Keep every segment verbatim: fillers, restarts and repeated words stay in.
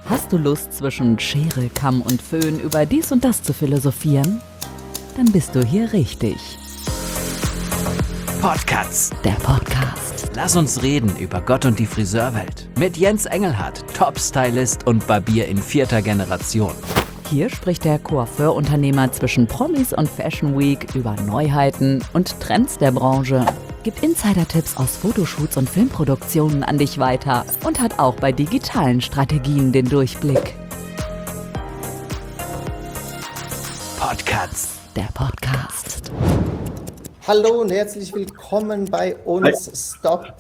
Hast du Lust, zwischen Schere, Kamm und Föhn über dies und das zu philosophieren? Dann bist du hier richtig. Podcasts. Der Podcast. Lass uns reden über Gott und die Friseurwelt. Mit Jens Engelhardt, Top-Stylist und Barbier in vierter Generation. Hier spricht der Coiffeur-Unternehmer zwischen Promis und Fashion Week über Neuheiten und Trends der Branche. Gibt Insider-Tipps aus Fotoshoots und Filmproduktionen an dich weiter und hat auch bei digitalen Strategien den Durchblick. Podcasts. Der Podcast. Hallo und herzlich willkommen bei uns. Hi. Stop,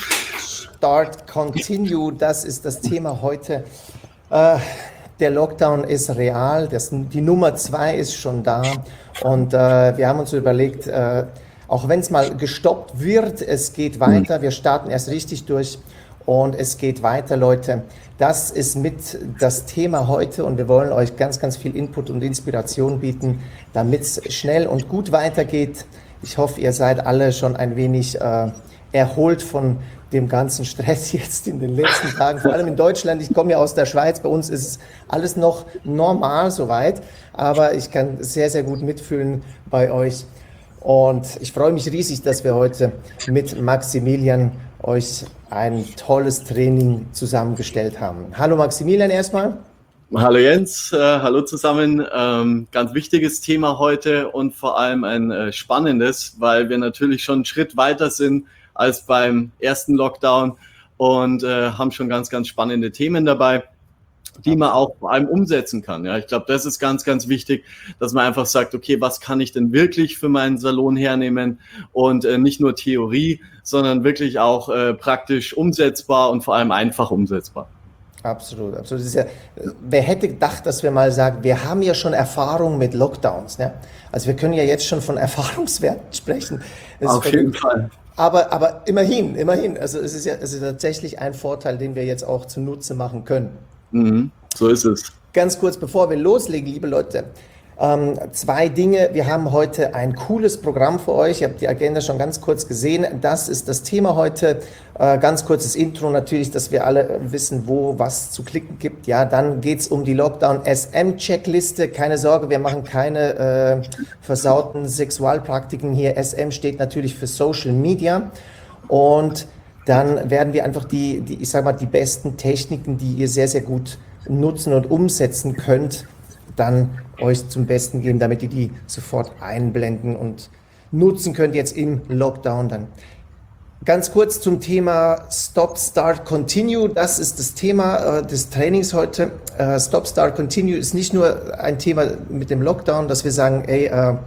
Start, Continue. Das ist das Thema heute. Äh, der Lockdown ist real. Das, die Nummer zwei ist schon da. Und äh, wir haben uns überlegt, äh, auch wenn es mal gestoppt wird, es geht weiter. Wir starten erst richtig durch und es geht weiter, Leute. Das ist mit das Thema heute und wir wollen euch ganz, ganz viel Input und Inspiration bieten, damit es schnell und gut weitergeht. Ich hoffe, ihr seid alle schon ein wenig äh, erholt von dem ganzen Stress jetzt in den letzten Tagen, vor allem in Deutschland. Ich komme ja aus der Schweiz, bei uns ist alles noch normal soweit, aber ich kann sehr, sehr gut mitfühlen bei euch. Und ich freue mich riesig, dass wir heute mit Maximilian euch ein tolles Training zusammengestellt haben. Hallo Maximilian erstmal. Hallo Jens, äh, hallo zusammen. Ähm, ganz wichtiges Thema heute und vor allem ein äh, spannendes, weil wir natürlich schon einen Schritt weiter sind als beim ersten Lockdown und äh, haben schon ganz, ganz spannende Themen dabei, die man auch vor allem umsetzen kann. Ja, ich glaube, das ist ganz, ganz wichtig, dass man einfach sagt, okay, was kann ich denn wirklich für meinen Salon hernehmen und äh, nicht nur Theorie, sondern wirklich auch äh, praktisch umsetzbar und vor allem einfach umsetzbar. Absolut, absolut. Das ist ja, wer hätte gedacht, dass wir mal sagen, wir haben ja schon Erfahrung mit Lockdowns. Ne? Also wir können ja jetzt schon von Erfahrungswerten sprechen. Das Auf jeden Fall. Aber, aber immerhin, immerhin. Also es ist ja es ist tatsächlich ein Vorteil, den wir jetzt auch zunutze machen können. Mhm, so ist es. Ganz kurz, bevor wir loslegen, liebe Leute, ähm, zwei Dinge. Wir haben heute ein cooles Programm für euch. Ihr habt die Agenda schon ganz kurz gesehen. Das ist das Thema heute. Äh, ganz kurzes Intro natürlich, dass wir alle wissen, wo was zu klicken gibt. Ja, dann geht es um die Lockdown-S M-Checkliste. Keine Sorge, wir machen keine äh, versauten Sexualpraktiken hier. S M steht natürlich für Social Media. Und dann werden wir einfach die, die, ich sag mal, die besten Techniken, die ihr sehr, sehr gut nutzen und umsetzen könnt, dann euch zum Besten geben, damit ihr die sofort einblenden und nutzen könnt jetzt im Lockdown dann. Ganz kurz zum Thema Stop, Start, Continue. Das ist das Thema äh, des Trainings heute. Äh, Stop, Start, Continue ist nicht nur ein Thema mit dem Lockdown, dass wir sagen, ey, äh,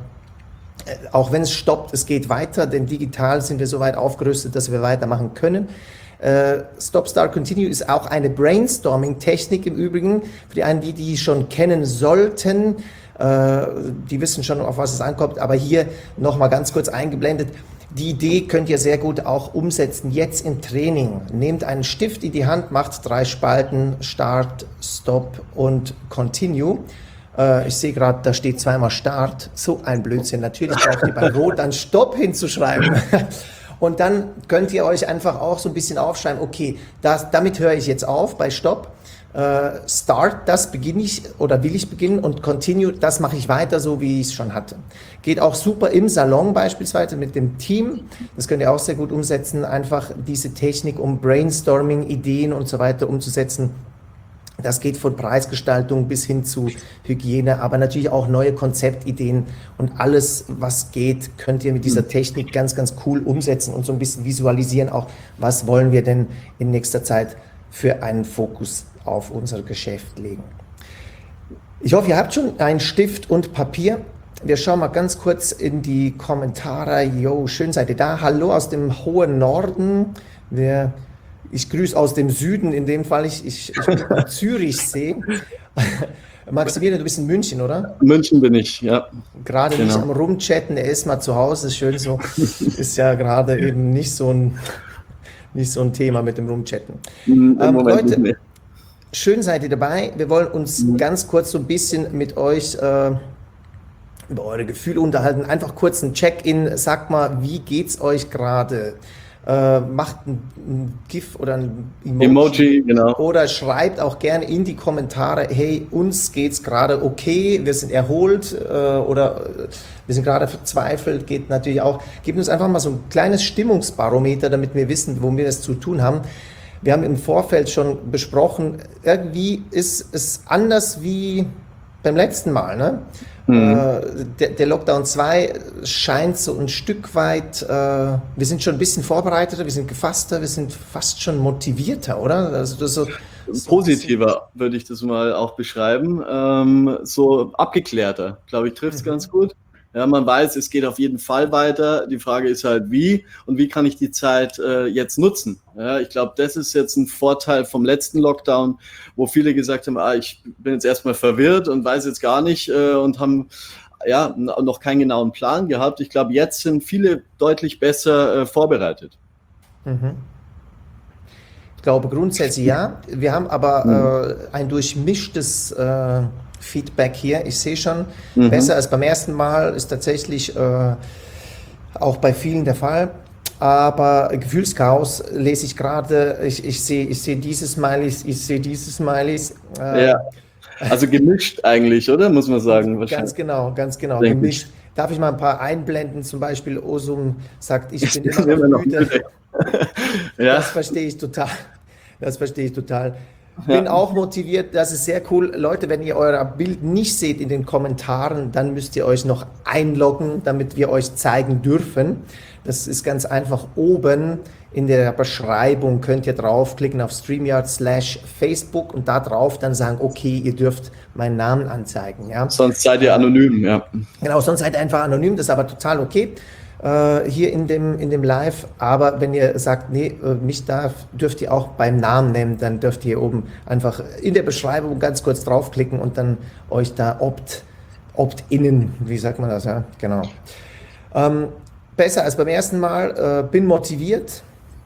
auch wenn es stoppt, es geht weiter, denn digital sind wir so weit aufgerüstet, dass wir weitermachen können. Uh, Stop, Start, Continue ist auch eine Brainstorming-Technik im Übrigen. Für die einen, die die schon kennen sollten, uh, die wissen schon, auf was es ankommt, aber hier nochmal ganz kurz eingeblendet. Die Idee könnt ihr sehr gut auch umsetzen, jetzt im Training. Nehmt einen Stift in die Hand, macht drei Spalten, Start, Stop und Continue. Ich sehe gerade, da steht zweimal Start. So ein Blödsinn. Natürlich braucht ihr bei Rot dann Stopp hinzuschreiben. Und dann könnt ihr euch einfach auch so ein bisschen aufschreiben, okay, das, damit höre ich jetzt auf bei Stopp. Uh, Start, das beginne ich oder will ich beginnen und Continue, das mache ich weiter, so wie ich es schon hatte. Geht auch super im Salon beispielsweise mit dem Team. Das könnt ihr auch sehr gut umsetzen, einfach diese Technik, um Brainstorming, Ideen und so weiter umzusetzen. Das geht von Preisgestaltung bis hin zu Hygiene, aber natürlich auch neue Konzeptideen und alles, was geht, könnt ihr mit dieser Technik ganz, ganz cool umsetzen und so ein bisschen visualisieren auch, was wollen wir denn in nächster Zeit für einen Fokus auf unser Geschäft legen. Ich hoffe, ihr habt schon einen Stift und Papier. Wir schauen mal ganz kurz in die Kommentare. Jo, schön seid ihr da. Hallo aus dem hohen Norden. Wir Ich grüße aus dem Süden, in dem Fall, ich, ich, ich bin am Zürichsee. Maximilian, du bist in München, oder? München bin ich, ja. Gerade genau. Nicht am Rumchatten, er ist mal zu Hause, ist schön so. Ist ja gerade eben nicht so ein, nicht so ein Thema mit dem Rumchatten. Im ähm, Moment Leute, schön seid ihr dabei. Wir wollen uns mhm. ganz kurz so ein bisschen mit euch äh, über eure Gefühle unterhalten. Einfach kurz ein Check-in. Sagt mal, wie geht's euch gerade? äh, macht ein, ein GIF oder ein Emoji, Emoji, genau. Oder schreibt auch gerne in die Kommentare, hey, uns geht's gerade okay, wir sind erholt äh, oder äh, wir sind gerade verzweifelt, geht natürlich auch. Gebt uns einfach mal so ein kleines Stimmungsbarometer, damit wir wissen, womit wir es zu tun haben. Wir haben im Vorfeld schon besprochen, irgendwie ist es anders wie beim letzten Mal, ne? Mhm. Äh, der, der Lockdown zwei scheint so ein Stück weit, äh, wir sind schon ein bisschen vorbereiteter, wir sind gefasster, wir sind fast schon motivierter, oder? Also das so, so positiver würde ich das mal auch beschreiben, ähm, so abgeklärter, glaube ich, trifft es mhm. ganz gut. Ja, man weiß, es geht auf jeden Fall weiter. Die Frage ist halt, wie und wie kann ich die Zeit äh, jetzt nutzen? Ja, ich glaube, das ist jetzt ein Vorteil vom letzten Lockdown, wo viele gesagt haben, ah, ich bin jetzt erstmal verwirrt und weiß jetzt gar nicht äh, und haben ja noch keinen genauen Plan gehabt. Ich glaube, jetzt sind viele deutlich besser äh, vorbereitet. Mhm. Ich glaube grundsätzlich ja. Wir haben aber mhm. äh, ein durchmischtes äh, Feedback hier. Ich sehe schon, mhm. besser als beim ersten Mal ist tatsächlich äh, auch bei vielen der Fall. Aber Gefühlschaos lese ich gerade. Ich, ich sehe ich sehe diese Smileys, ich sehe diese Smileys. Äh, ja, also gemischt eigentlich, oder? Muss man sagen. Ganz genau, ganz genau. Denk gemischt. Ich. Darf ich mal ein paar einblenden? Zum Beispiel Osum sagt, ich, ich bin immer, immer noch müde. müde. Ja. Das verstehe ich total. Das verstehe ich total. Bin ja. auch motiviert, das ist sehr cool. Leute, wenn ihr euer Bild nicht seht in den Kommentaren, dann müsst ihr euch noch einloggen, damit wir euch zeigen dürfen. Das ist ganz einfach oben in der Beschreibung, könnt ihr draufklicken auf StreamYard slash Facebook und da drauf dann sagen, okay, ihr dürft meinen Namen anzeigen. Ja? Sonst seid ihr anonym, ja. Genau, sonst seid ihr einfach anonym, das ist aber total okay. Hier in dem, in dem Live, aber wenn ihr sagt, nee, mich darf, dürft ihr auch beim Namen nehmen, dann dürft ihr hier oben einfach in der Beschreibung ganz kurz draufklicken und dann euch da opt, opt-innen, wie sagt man das, ja, genau. Ähm, besser als beim ersten Mal, äh, bin motiviert,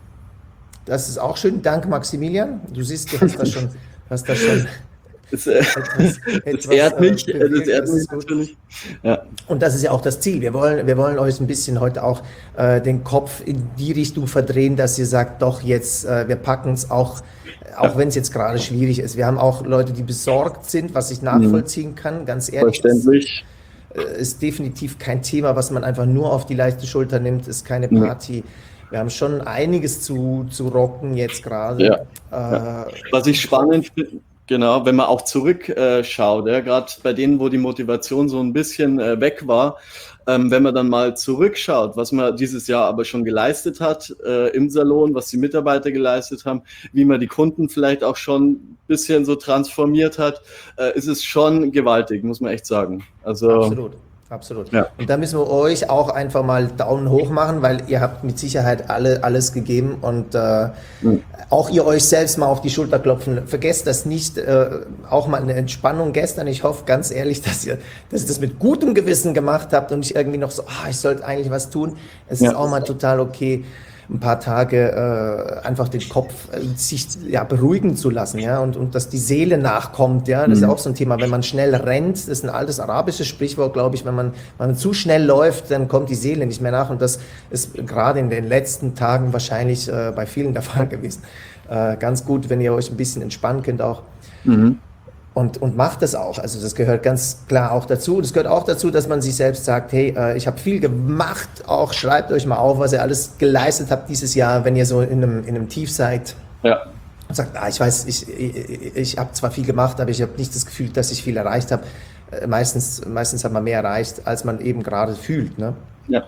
das ist auch schön, danke Maximilian, du siehst, du hast das schon, hast das schon Das, äh, etwas, das ehrt mich, äh, das ehrt mich natürlich. Ja. Und das ist ja auch das Ziel. Wir wollen, wir wollen euch ein bisschen heute auch äh, den Kopf in die Richtung verdrehen, dass ihr sagt, doch jetzt, äh, wir packen es auch, auch wenn es jetzt gerade schwierig ist. Wir haben auch Leute, die besorgt sind, was ich nachvollziehen kann, ganz ehrlich. Verständlich. Ist, äh, ist definitiv kein Thema, was man einfach nur auf die leichte Schulter nimmt, ist keine Party. Wir haben schon einiges zu, zu rocken jetzt gerade. Ja. Äh, ja. Was ich spannend finde, genau, wenn man auch zurückschaut, äh, ja, gerade bei denen, wo die Motivation so ein bisschen äh, weg war, ähm, wenn man dann mal zurückschaut, was man dieses Jahr aber schon geleistet hat äh, im Salon, was die Mitarbeiter geleistet haben, wie man die Kunden vielleicht auch schon ein bisschen so transformiert hat, äh, ist es schon gewaltig, muss man echt sagen. Also, absolut. Absolut. Ja. Und da müssen wir euch auch einfach mal Daumen hoch machen, weil ihr habt mit Sicherheit alle alles gegeben und äh, mhm. auch ihr euch selbst mal auf die Schulter klopfen. Vergesst das nicht, äh, auch mal eine Entspannung gestern. Ich hoffe ganz ehrlich, dass ihr, dass ihr das mit gutem Gewissen gemacht habt und nicht irgendwie noch so, ah, ich sollte eigentlich was tun. Es ja. ist auch mal total okay, ein paar Tage äh, einfach den Kopf äh, sich ja, beruhigen zu lassen, ja, und, und dass die Seele nachkommt, ja, das mhm. ist ja auch so ein Thema, wenn man schnell rennt, das ist ein altes arabisches Sprichwort, glaube ich, wenn man, wenn man zu schnell läuft, dann kommt die Seele nicht mehr nach und das ist gerade in den letzten Tagen wahrscheinlich äh, bei vielen der Fall gewesen. Äh, ganz gut, wenn ihr euch ein bisschen entspannen könnt auch. Mhm. Und, und macht das auch. Also das gehört ganz klar auch dazu. Das gehört auch dazu, dass man sich selbst sagt, hey, äh, ich habe viel gemacht. Auch schreibt euch mal auf, was ihr alles geleistet habt dieses Jahr, wenn ihr so in einem, in einem Tief seid. Ja. Und sagt, ah, ich weiß, ich, ich, ich habe zwar viel gemacht, aber ich habe nicht das Gefühl, dass ich viel erreicht habe. Äh, meistens, meistens hat man mehr erreicht, als man eben gerade fühlt. Ne? Ja.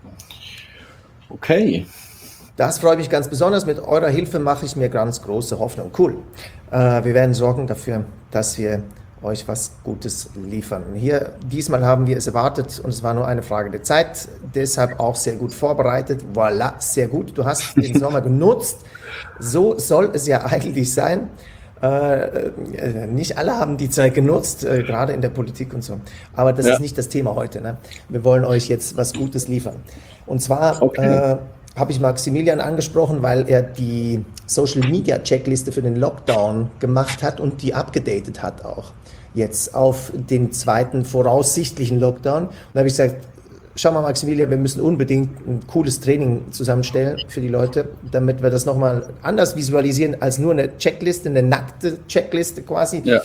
Okay. Das freut mich ganz besonders. Mit eurer Hilfe mache ich mir ganz große Hoffnung. Cool. Äh, wir werden sorgen dafür, dass wir euch was Gutes liefern. Hier, diesmal haben wir es erwartet und es war nur eine Frage der Zeit. Deshalb auch sehr gut vorbereitet. Voilà, sehr gut. Du hast den Sommer genutzt. So soll es ja eigentlich sein. Äh, nicht alle haben die Zeit genutzt, äh, gerade in der Politik und so. Aber das ja. ist nicht das Thema heute. Ne? Wir wollen euch jetzt was Gutes liefern. Und zwar okay. äh, habe ich Maximilian angesprochen, weil er die Social-Media-Checkliste für den Lockdown gemacht hat und die abgedatet hat auch jetzt auf den zweiten voraussichtlichen Lockdown. Und da habe ich gesagt, schau mal, Maximilian, wir müssen unbedingt ein cooles Training zusammenstellen für die Leute, damit wir das nochmal anders visualisieren als nur eine Checkliste, eine nackte Checkliste quasi. Ja.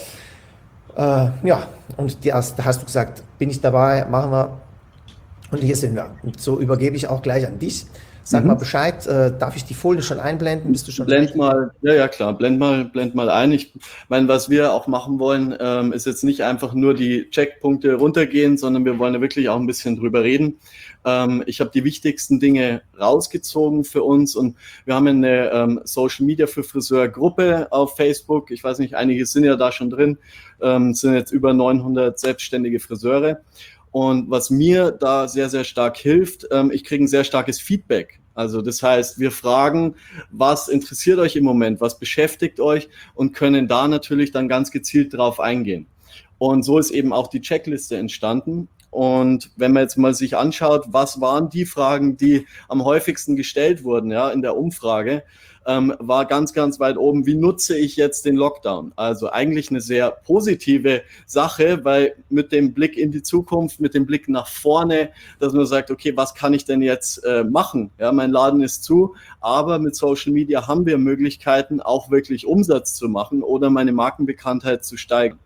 Äh, ja, und die, da hast du gesagt, bin ich dabei, machen wir. Und hier sind wir. Und so übergebe ich auch gleich an dich. Sag mhm. mal Bescheid, äh, darf ich die Folie schon einblenden? Bist du schon Blend ready? mal, ja, ja klar, blend mal, blend mal ein. Ich meine, was wir auch machen wollen, ähm, ist jetzt nicht einfach nur die Checkpunkte runtergehen, sondern wir wollen ja wirklich auch ein bisschen drüber reden. Ähm, ich habe die wichtigsten Dinge rausgezogen für uns und wir haben eine ähm, Social Media für Friseur Gruppe auf Facebook. Ich weiß nicht, einige sind ja da schon drin, ähm, sind jetzt über neunhundert selbstständige Friseure. Und was mir da sehr, sehr stark hilft, ähm, ich kriege ein sehr starkes Feedback. Also das heißt, wir fragen, was interessiert euch im Moment, was beschäftigt euch und können da natürlich dann ganz gezielt drauf eingehen. Und so ist eben auch die Checkliste entstanden. Und wenn man jetzt mal sich anschaut, was waren die Fragen, die am häufigsten gestellt wurden, ja, in der Umfrage, ähm, war ganz, ganz weit oben, wie nutze ich jetzt den Lockdown? Also eigentlich eine sehr positive Sache, weil mit dem Blick in die Zukunft, mit dem Blick nach vorne, dass man sagt, okay, was kann ich denn jetzt äh, machen? Ja, mein Laden ist zu, aber mit Social Media haben wir Möglichkeiten, auch wirklich Umsatz zu machen oder meine Markenbekanntheit zu steigern.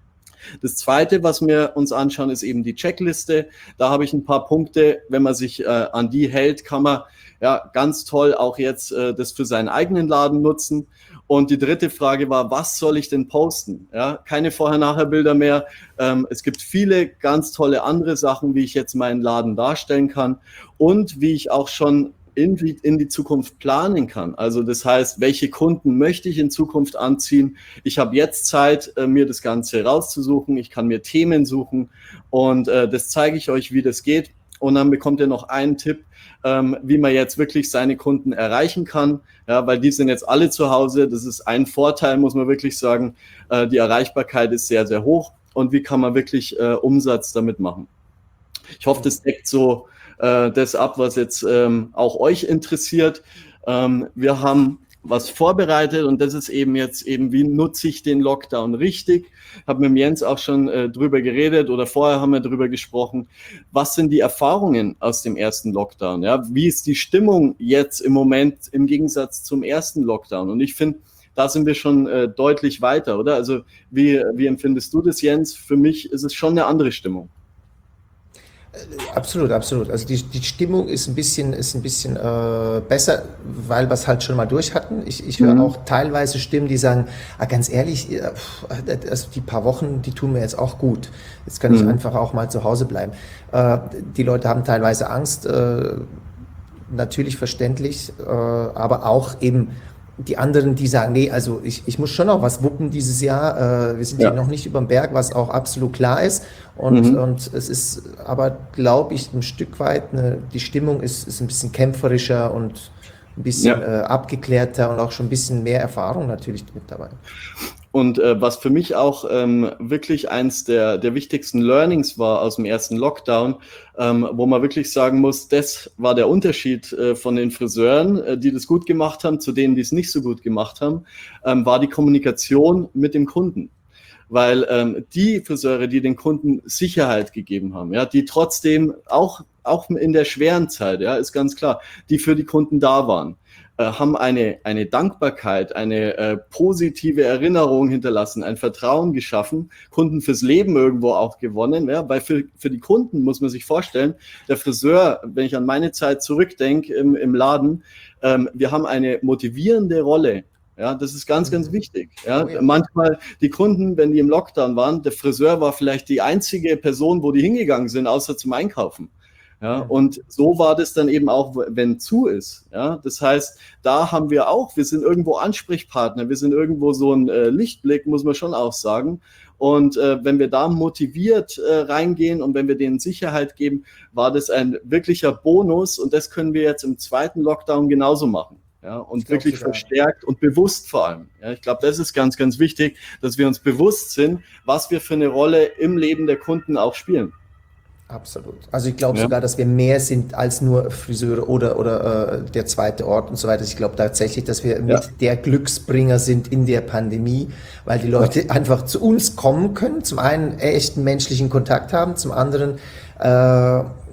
Das Zweite, was wir uns anschauen, ist eben die Checkliste. Da habe ich ein paar Punkte. Wenn man sich äh, an die hält, kann man ja ganz toll auch jetzt äh, das für seinen eigenen Laden nutzen. Und die dritte Frage war, was soll ich denn posten? Ja, keine Vorher-Nachher-Bilder mehr. Ähm, es gibt viele ganz tolle andere Sachen, wie ich jetzt meinen Laden darstellen kann und wie ich auch schon in die, in die Zukunft planen kann. Also das heißt, welche Kunden möchte ich in Zukunft anziehen? Ich habe jetzt Zeit, äh, mir das Ganze rauszusuchen. Ich kann mir Themen suchen und äh, das zeige ich euch, wie das geht. Und dann bekommt ihr noch einen Tipp, ähm, wie man jetzt wirklich seine Kunden erreichen kann, ja, weil die sind jetzt alle zu Hause. Das ist ein Vorteil, muss man wirklich sagen. Äh, die Erreichbarkeit ist sehr, sehr hoch. Und wie kann man wirklich äh, Umsatz damit machen? Ich hoffe, das deckt so äh, das ab, was jetzt ähm, auch euch interessiert. Ähm, wir haben was vorbereitet und das ist eben jetzt eben, wie nutze ich den Lockdown richtig? Ich habe mit dem Jens auch schon äh, drüber geredet oder vorher haben wir drüber gesprochen. Was sind die Erfahrungen aus dem ersten Lockdown? Ja, wie ist die Stimmung jetzt im Moment im Gegensatz zum ersten Lockdown? Und ich finde, da sind wir schon äh, deutlich weiter, oder? Also wie, wie empfindest du das, Jens? Für mich ist es schon eine andere Stimmung. Absolut, absolut. Also die, die Stimmung ist ein bisschen, ist ein bisschen äh, besser, weil wir es halt schon mal durch hatten. Ich, ich höre mhm. auch teilweise Stimmen, die sagen, ah, ganz ehrlich, also die paar Wochen, die tun mir jetzt auch gut. Jetzt kann mhm. ich einfach auch mal zu Hause bleiben. Äh, die Leute haben teilweise Angst, äh, natürlich verständlich, äh, aber auch eben die anderen, die sagen, nee, also ich, ich muss schon noch was wuppen dieses Jahr. Äh, wir sind ja noch nicht über dem Berg, was auch absolut klar ist. Und, mhm. und es ist aber, glaube ich, ein Stück weit, eine, die Stimmung ist, ist ein bisschen kämpferischer und ein bisschen ja. äh, abgeklärter und auch schon ein bisschen mehr Erfahrung natürlich mit dabei. Und äh, was für mich auch ähm, wirklich eins der, der wichtigsten Learnings war aus dem ersten Lockdown, ähm, wo man wirklich sagen muss, das war der Unterschied äh, von den Friseuren, äh, die das gut gemacht haben, zu denen, die es nicht so gut gemacht haben, ähm, war die Kommunikation mit dem Kunden. Weil ähm, die Friseure, die den Kunden Sicherheit gegeben haben, ja, die trotzdem auch, auch in der schweren Zeit, ja, ist ganz klar, die für die Kunden da waren, haben eine, eine Dankbarkeit, eine äh, positive Erinnerung hinterlassen, ein Vertrauen geschaffen, Kunden fürs Leben irgendwo auch gewonnen, ja, weil für, für die Kunden muss man sich vorstellen, der Friseur, wenn ich an meine Zeit zurückdenke im, im Laden, ähm, wir haben eine motivierende Rolle. Ja, das ist ganz, ganz wichtig. Ja. Oh ja. Manchmal die Kunden, wenn die im Lockdown waren, der Friseur war vielleicht die einzige Person, wo die hingegangen sind, außer zum Einkaufen. Ja, und so war das dann eben auch, wenn zu ist. Ja, das heißt, da haben wir auch, wir sind irgendwo Ansprechpartner, wir sind irgendwo so ein äh, Lichtblick, muss man schon auch sagen. Und äh, wenn wir da motiviert äh, reingehen und wenn wir denen Sicherheit geben, war das ein wirklicher Bonus und das können wir jetzt im zweiten Lockdown genauso machen. Ja, und wirklich verstärkt und bewusst vor allem. Ja, ich glaube, das ist ganz, ganz wichtig, dass wir uns bewusst sind, was wir für eine Rolle im Leben der Kunden auch spielen. Absolut. Also ich glaube ja. sogar, dass wir mehr sind als nur Friseure oder, oder äh, der zweite Ort und so weiter. Ich glaube tatsächlich, dass wir mit ja. der Glücksbringer sind in der Pandemie, weil die Leute ja. einfach zu uns kommen können, zum einen echten menschlichen Kontakt haben, zum anderen äh,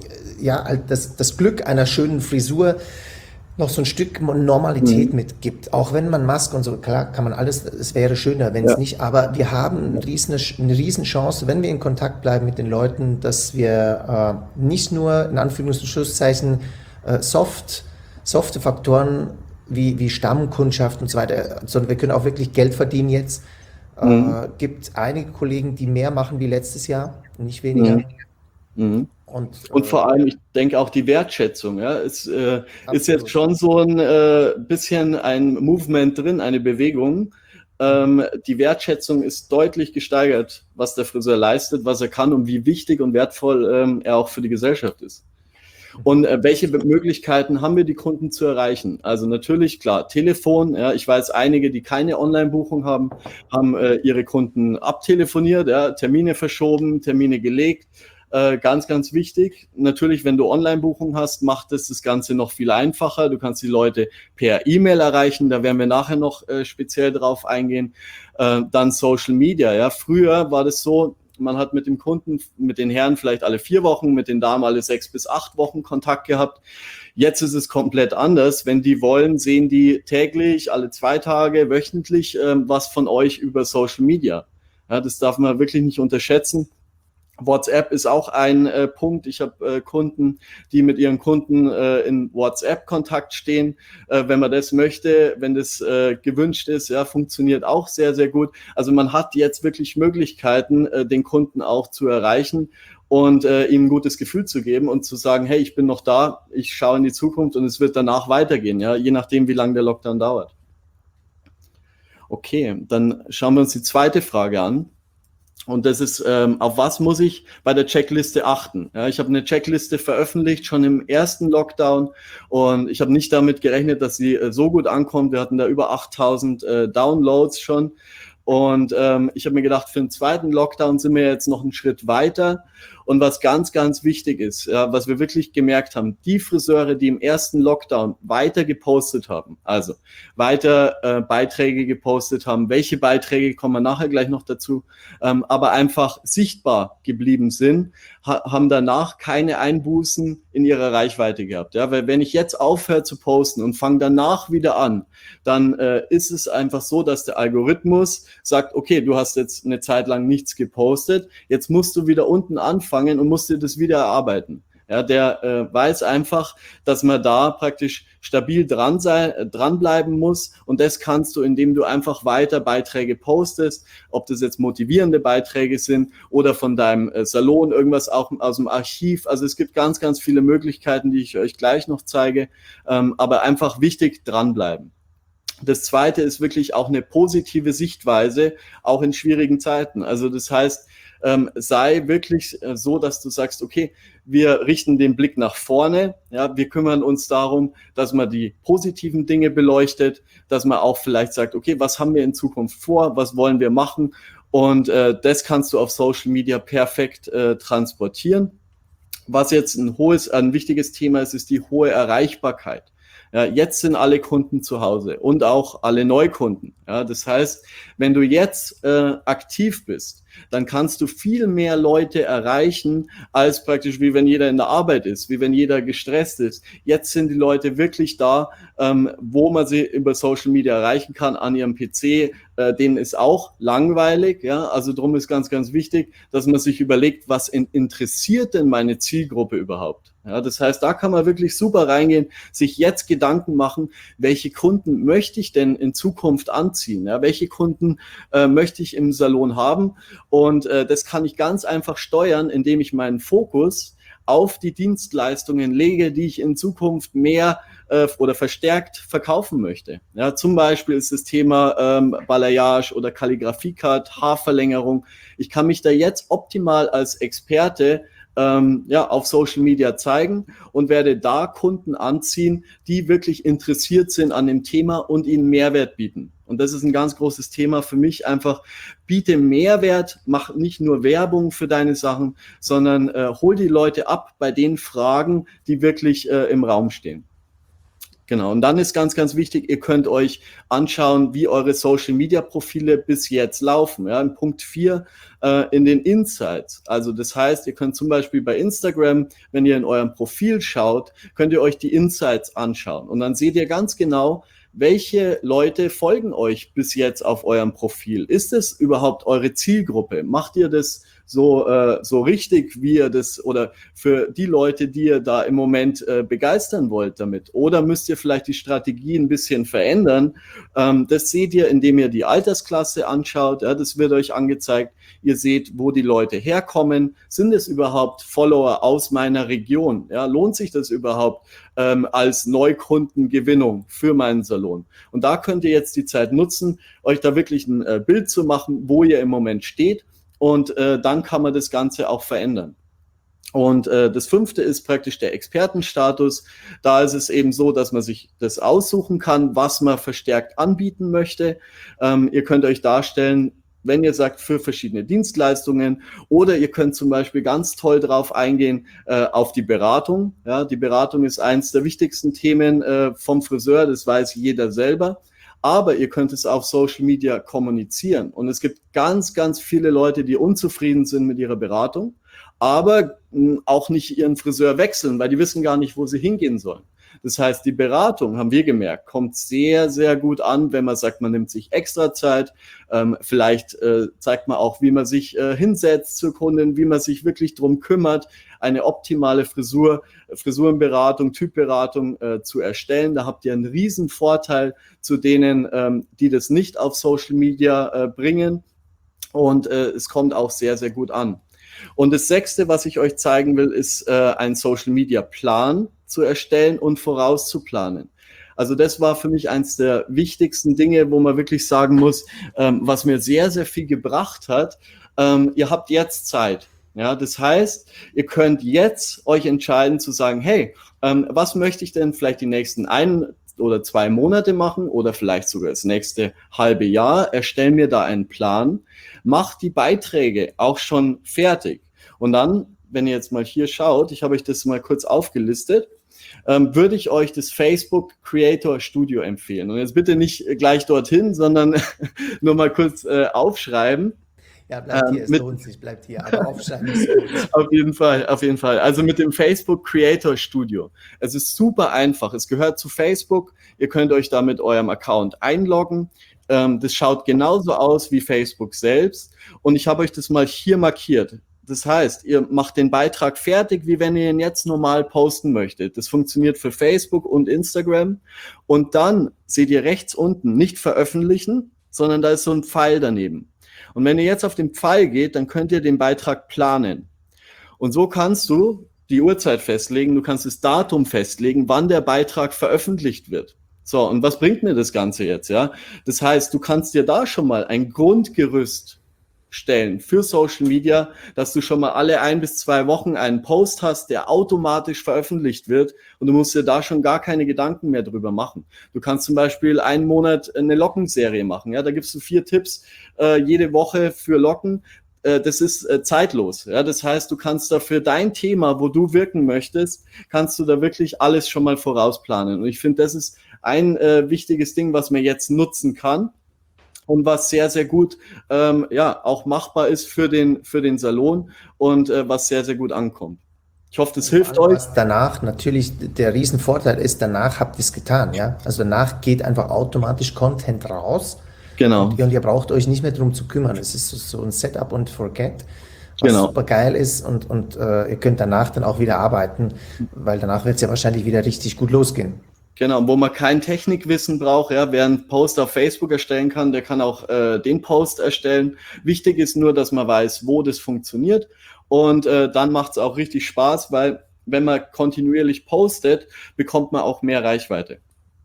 ja, das, das Glück einer schönen Frisur noch so ein Stück Normalität mhm. mitgibt. Auch wenn man Maske und so, klar kann man alles, es wäre schöner, wenn es ja. nicht, aber wir haben eine riesen, eine riesen Chance, wenn wir in Kontakt bleiben mit den Leuten, dass wir äh, nicht nur in Anführungs- und Schlusszeichen äh, soft, softe Faktoren wie, wie Stammkundschaft und so weiter, sondern wir können auch wirklich Geld verdienen jetzt. Mhm. Äh, gibt einige Kollegen, die mehr machen wie letztes Jahr, nicht weniger. Mhm. Mhm. Und, und vor allem, ich denke auch die Wertschätzung, ja, es äh, ist jetzt schon so ein äh, bisschen ein Movement drin, eine Bewegung. Ähm, die Wertschätzung ist deutlich gesteigert, was der Friseur leistet, was er kann und wie wichtig und wertvoll ähm, er auch für die Gesellschaft ist. Und äh, welche Möglichkeiten haben wir, die Kunden zu erreichen? Also natürlich, klar, Telefon. Ja, ich weiß, einige, die keine Online-Buchung haben, haben äh, ihre Kunden abtelefoniert, ja, Termine verschoben, Termine gelegt. Äh, ganz, ganz wichtig. Natürlich, wenn du Online-Buchung hast, macht es das Ganze noch viel einfacher. Du kannst die Leute per E-Mail erreichen. Da werden wir nachher noch äh, speziell drauf eingehen. Äh, dann Social Media. Ja, früher war das so, man hat mit dem Kunden, mit den Herren vielleicht alle vier Wochen, mit den Damen alle sechs bis acht Wochen Kontakt gehabt. Jetzt ist es komplett anders. Wenn die wollen, sehen die täglich, alle zwei Tage, wöchentlich äh, was von euch über Social Media. Ja, das darf man wirklich nicht unterschätzen. WhatsApp ist auch ein äh, Punkt. Ich habe äh, Kunden, die mit ihren Kunden äh, in WhatsApp-Kontakt stehen. Äh, wenn man das möchte, wenn das äh, gewünscht ist, ja, funktioniert auch sehr, sehr gut. Also man hat jetzt wirklich Möglichkeiten, äh, den Kunden auch zu erreichen und äh, ihm ein gutes Gefühl zu geben und zu sagen, hey, ich bin noch da, ich schaue in die Zukunft und es wird danach weitergehen, ja, je nachdem, wie lange der Lockdown dauert. Okay, dann schauen wir uns die zweite Frage an. Und das ist, ähm, auf was muss ich bei der Checkliste achten? Ja, ich habe eine Checkliste veröffentlicht, schon im ersten Lockdown, und ich habe nicht damit gerechnet, dass sie äh, so gut ankommt. Wir hatten da über achttausend äh, Downloads schon. Und ähm, ich habe mir gedacht, für den zweiten Lockdown sind wir jetzt noch einen Schritt weiter. Und was ganz, ganz wichtig ist, ja, was wir wirklich gemerkt haben, die Friseure, die im ersten Lockdown weiter gepostet haben, also weiter äh, Beiträge gepostet haben, welche Beiträge, kommen wir nachher gleich noch dazu, ähm, aber einfach sichtbar geblieben sind, ha- haben danach keine Einbußen in ihrer Reichweite gehabt. Ja, weil wenn ich jetzt aufhöre zu posten und fange danach wieder an, dann äh, ist es einfach so, dass der Algorithmus sagt, okay, du hast jetzt eine Zeit lang nichts gepostet, jetzt musst du wieder unten anfangen und musst dir das wieder erarbeiten. Ja, der äh, weiß einfach, dass man da praktisch stabil dran sein, äh, dranbleiben muss, und das kannst du, indem du einfach weiter Beiträge postest, ob das jetzt motivierende Beiträge sind oder von deinem äh, Salon irgendwas auch aus dem Archiv. Also es gibt ganz, ganz viele Möglichkeiten, die ich euch gleich noch zeige, ähm, aber einfach wichtig dranbleiben. Das Zweite ist wirklich auch eine positive Sichtweise, auch in schwierigen Zeiten. Also das heißt, ähm, sei wirklich äh, so, dass du sagst, okay, wir richten den Blick nach vorne, ja, wir kümmern uns darum, dass man die positiven Dinge beleuchtet, dass man auch vielleicht sagt, okay, was haben wir in Zukunft vor, was wollen wir machen, und äh, das kannst du auf Social Media perfekt äh, transportieren. Was jetzt ein hohes, ein wichtiges Thema ist, ist die hohe Erreichbarkeit. Ja, jetzt sind alle Kunden zu Hause und auch alle Neukunden. Ja, das heißt, wenn du jetzt äh, aktiv bist, dann kannst du viel mehr Leute erreichen, als praktisch wie wenn jeder in der Arbeit ist, wie wenn jeder gestresst ist. Jetzt sind die Leute wirklich da, ähm, wo man sie über Social Media erreichen kann, an ihrem P C. Äh, denen ist auch langweilig. Ja, also darum ist ganz, ganz wichtig, dass man sich überlegt, was in, interessiert denn meine Zielgruppe überhaupt? Ja, das heißt, da kann man wirklich super reingehen, sich jetzt Gedanken machen, welche Kunden möchte ich denn in Zukunft anziehen? Ja, welche Kunden äh, möchte ich im Salon haben? Und äh, das kann ich ganz einfach steuern, indem ich meinen Fokus auf die Dienstleistungen lege, die ich in Zukunft mehr äh, oder verstärkt verkaufen möchte. Ja, zum Beispiel ist das Thema ähm, Balayage oder Kalligrafie-Cut, Haarverlängerung. Ich kann mich da jetzt optimal als Experte Ähm, ja, auf Social Media zeigen und werde da Kunden anziehen, die wirklich interessiert sind an dem Thema und ihnen Mehrwert bieten. Und das ist ein ganz großes Thema für mich. Einfach biete Mehrwert, mach nicht nur Werbung für deine Sachen, sondern äh, hol die Leute ab bei den Fragen, die wirklich äh, im Raum stehen. Genau, und dann ist ganz, ganz wichtig, ihr könnt euch anschauen, wie eure Social-Media-Profile bis jetzt laufen. Ja, in Punkt vier äh, in den Insights. Also das heißt, ihr könnt zum Beispiel bei Instagram, wenn ihr in eurem Profil schaut, könnt ihr euch die Insights anschauen. Und dann seht ihr ganz genau, welche Leute folgen euch bis jetzt auf eurem Profil. Ist es überhaupt eure Zielgruppe? Macht ihr das so, äh, so richtig, wie ihr das, oder für die Leute, die ihr da im Moment äh, begeistern wollt damit? Oder müsst ihr vielleicht die Strategie ein bisschen verändern? Ähm, das seht ihr, indem ihr die Altersklasse anschaut. Ja, das wird euch angezeigt. Ihr seht, wo die Leute herkommen. Sind es überhaupt Follower aus meiner Region? Ja, lohnt sich das überhaupt ähm, als Neukundengewinnung für meinen Salon? Und da könnt ihr jetzt die Zeit nutzen, euch da wirklich ein äh, Bild zu machen, wo ihr im Moment steht. Und äh, dann kann man das Ganze auch verändern. Und äh, das fünfte ist praktisch der Expertenstatus. Da ist es eben so, dass man sich das aussuchen kann, was man verstärkt anbieten möchte. Ähm, ihr könnt euch darstellen, wenn ihr sagt, für verschiedene Dienstleistungen, oder ihr könnt zum Beispiel ganz toll drauf eingehen, äh, auf die Beratung. Ja, die Beratung ist eins der wichtigsten Themen äh, vom Friseur, das weiß jeder selber. Aber ihr könnt es auf Social Media kommunizieren. Und es gibt ganz, ganz viele Leute, die unzufrieden sind mit ihrer Beratung, aber mh, auch nicht ihren Friseur wechseln, weil die wissen gar nicht, wo sie hingehen sollen. Das heißt, die Beratung, haben wir gemerkt, kommt sehr, sehr gut an, wenn man sagt, man nimmt sich extra Zeit. Ähm, vielleicht äh, zeigt man auch, wie man sich äh, hinsetzt zur Kundin, wie man sich wirklich drum kümmert, eine optimale Frisur, Frisurenberatung, Typberatung äh, zu erstellen. Da habt ihr einen riesen Vorteil zu denen, ähm, die das nicht auf Social Media äh, bringen. Und äh, es kommt auch sehr, sehr gut an. Und das Sechste, was ich euch zeigen will, ist äh, ein Social-Media-Plan zu erstellen und vorauszuplanen. Also das war für mich eins der wichtigsten Dinge, wo man wirklich sagen muss, ähm, was mir sehr, sehr viel gebracht hat. Ähm, ihr habt jetzt Zeit. Ja, das heißt, ihr könnt jetzt euch entscheiden zu sagen, hey, ähm, was möchte ich denn vielleicht die nächsten ein oder zwei Monate machen oder vielleicht sogar das nächste halbe Jahr? Erstell mir da einen Plan, mach die Beiträge auch schon fertig. Und dann, wenn ihr jetzt mal hier schaut, ich habe euch das mal kurz aufgelistet, ähm, würde ich euch das Facebook Creator Studio empfehlen. Und jetzt bitte nicht gleich dorthin, sondern nur mal kurz äh, aufschreiben. Ja, bleibt hier, es mit, lohnt sich, bleibt hier, aber aufschreiben ist gut. Auf jeden Fall, auf jeden Fall. Also mit dem Facebook Creator Studio. Es ist super einfach. Es gehört zu Facebook. Ihr könnt euch da mit eurem Account einloggen. Ähm, das schaut genauso aus wie Facebook selbst. Und ich habe euch das mal hier markiert. Das heißt, ihr macht den Beitrag fertig, wie wenn ihr ihn jetzt normal posten möchtet. Das funktioniert für Facebook und Instagram. Und dann seht ihr rechts unten nicht veröffentlichen, sondern da ist so ein Pfeil daneben. Und wenn ihr jetzt auf den Pfeil geht, dann könnt ihr den Beitrag planen. Und so kannst du die Uhrzeit festlegen, du kannst das Datum festlegen, wann der Beitrag veröffentlicht wird. So, und was bringt mir das Ganze jetzt? Ja, das heißt, du kannst dir da schon mal ein Grundgerüst stellen für Social Media, dass du schon mal alle ein bis zwei Wochen einen Post hast, der automatisch veröffentlicht wird und du musst dir da schon gar keine Gedanken mehr drüber machen. Du kannst zum Beispiel einen Monat eine Lockenserie machen. Ja, da gibst du vier Tipps äh, jede Woche für Locken. Äh, das ist äh, zeitlos. Ja, das heißt, du kannst da für dein Thema, wo du wirken möchtest, kannst du da wirklich alles schon mal vorausplanen. Und ich finde, das ist ein äh, wichtiges Ding, was man jetzt nutzen kann. Und was sehr, sehr gut ähm, ja, auch machbar ist für den, für den Salon und äh, was sehr, sehr gut ankommt. Ich hoffe, das hilft euch. Was danach natürlich der Riesenvorteil ist, danach habt ihr es getan. Ja? Also danach geht einfach automatisch Content raus. Genau. Und, und ihr braucht euch nicht mehr darum zu kümmern. Es ist so, so ein Setup und Forget, was genau. super geil ist. Und, und äh, ihr könnt danach dann auch wieder arbeiten, weil danach wird es ja wahrscheinlich wieder richtig gut losgehen. Genau, wo man kein Technikwissen braucht, ja, wer einen Post auf Facebook erstellen kann, der kann auch äh, den Post erstellen. Wichtig ist nur, dass man weiß, wo das funktioniert und äh, dann macht es auch richtig Spaß, weil wenn man kontinuierlich postet, bekommt man auch mehr Reichweite.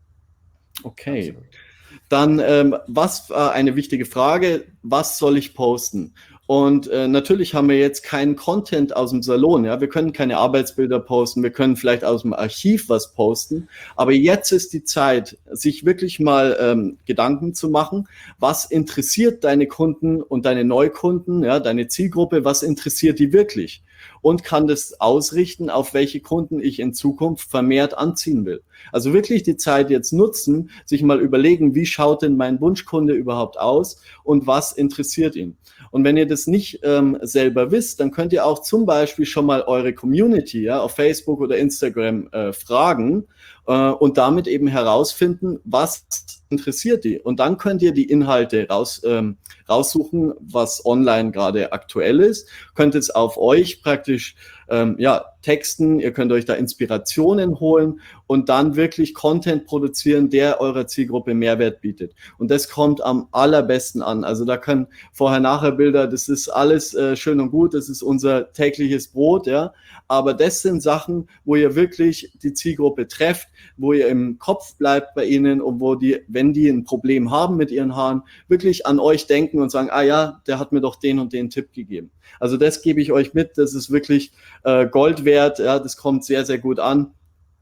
Okay. Absolut. Dann, ähm, was war eine wichtige Frage, was soll ich posten? Und äh, natürlich haben wir jetzt keinen Content aus dem Salon. Ja? Wir können keine Arbeitsbilder posten, wir können vielleicht aus dem Archiv was posten. Aber jetzt ist die Zeit, sich wirklich mal ähm, Gedanken zu machen, was interessiert deine Kunden und deine Neukunden, ja, deine Zielgruppe, was interessiert die wirklich? Und kann das ausrichten, auf welche Kunden ich in Zukunft vermehrt anziehen will. Also wirklich die Zeit jetzt nutzen, sich mal überlegen, wie schaut denn mein Wunschkunde überhaupt aus und was interessiert ihn. Und wenn ihr das nicht ähm, selber wisst, dann könnt ihr auch zum Beispiel schon mal eure Community, ja, auf Facebook oder Instagram äh, fragen äh, und damit eben herausfinden, was interessiert die. Und dann könnt ihr die Inhalte raus, ähm, raussuchen, was online gerade aktuell ist. Könnt es auf euch praktisch ähm, ja, texten, ihr könnt euch da Inspirationen holen und dann wirklich Content produzieren, der eurer Zielgruppe Mehrwert bietet. Und das kommt am allerbesten an. Also da können Vorher-Nachher-Bilder, das ist alles äh, schön und gut, das ist unser tägliches Brot, ja. Aber das sind Sachen, wo ihr wirklich die Zielgruppe trefft, wo ihr im Kopf bleibt bei ihnen und wo die, wenn die ein Problem haben mit ihren Haaren, wirklich an euch denken und sagen, ah ja, der hat mir doch den und den Tipp gegeben. Also das gebe ich euch mit, das ist wirklich äh, Gold wert, ja, das kommt sehr, sehr gut an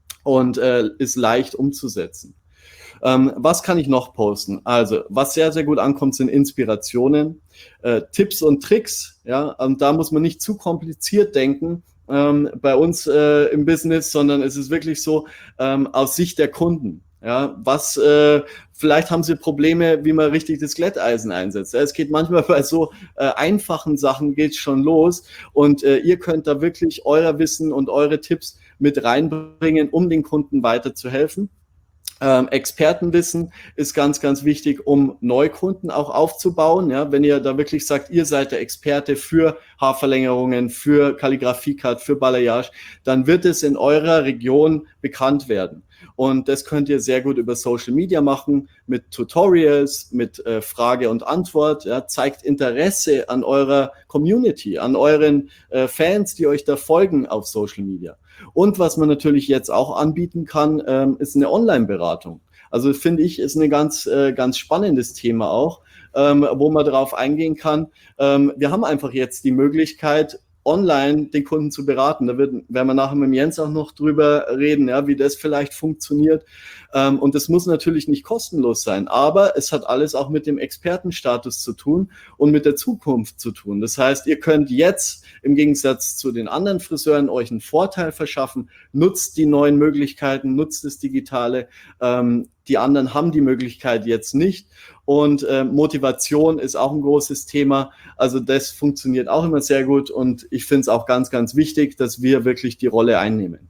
und äh, ist leicht umzusetzen. Ähm, was kann ich noch posten? Also, was sehr, sehr gut ankommt, sind Inspirationen, äh, Tipps und Tricks, ja, und da muss man nicht zu kompliziert denken, ähm, bei uns äh, im Business, sondern es ist wirklich so, ähm, aus Sicht der Kunden. Ja, was, äh, vielleicht haben sie Probleme, wie man richtig das Glätteisen einsetzt. Ja, es geht manchmal bei so äh, einfachen Sachen geht's schon los und äh, ihr könnt da wirklich euer Wissen und eure Tipps mit reinbringen, um den Kunden weiterzuhelfen. Ähm, Expertenwissen ist ganz, ganz wichtig, um Neukunden auch aufzubauen. Ja, wenn ihr da wirklich sagt, ihr seid der Experte für Haarverlängerungen, für Kalligrafie-Cut, für Balayage, dann wird es in eurer Region bekannt werden. Und das könnt ihr sehr gut über Social Media machen, mit Tutorials, mit äh, Frage und Antwort. Ja, zeigt Interesse an eurer Community, an euren äh, Fans, die euch da folgen auf Social Media. Und was man natürlich jetzt auch anbieten kann, ähm, ist eine Online-Beratung. Also finde ich, ist ein ganz, äh, ganz spannendes Thema auch, ähm, wo man darauf eingehen kann. Ähm, wir haben einfach jetzt die Möglichkeit, online den Kunden zu beraten. Da wird, werden wir nachher mit Jens auch noch drüber reden, ja, wie das vielleicht funktioniert. Ähm, und das muss natürlich nicht kostenlos sein, aber es hat alles auch mit dem Expertenstatus zu tun und mit der Zukunft zu tun. Das heißt, ihr könnt jetzt im Gegensatz zu den anderen Friseuren euch einen Vorteil verschaffen, nutzt die neuen Möglichkeiten, nutzt das Digitale. Ähm, die anderen haben die Möglichkeit jetzt nicht. Und äh, Motivation ist auch ein großes Thema. Also das funktioniert auch immer sehr gut. Und ich finde es auch ganz, ganz wichtig, dass wir wirklich die Rolle einnehmen.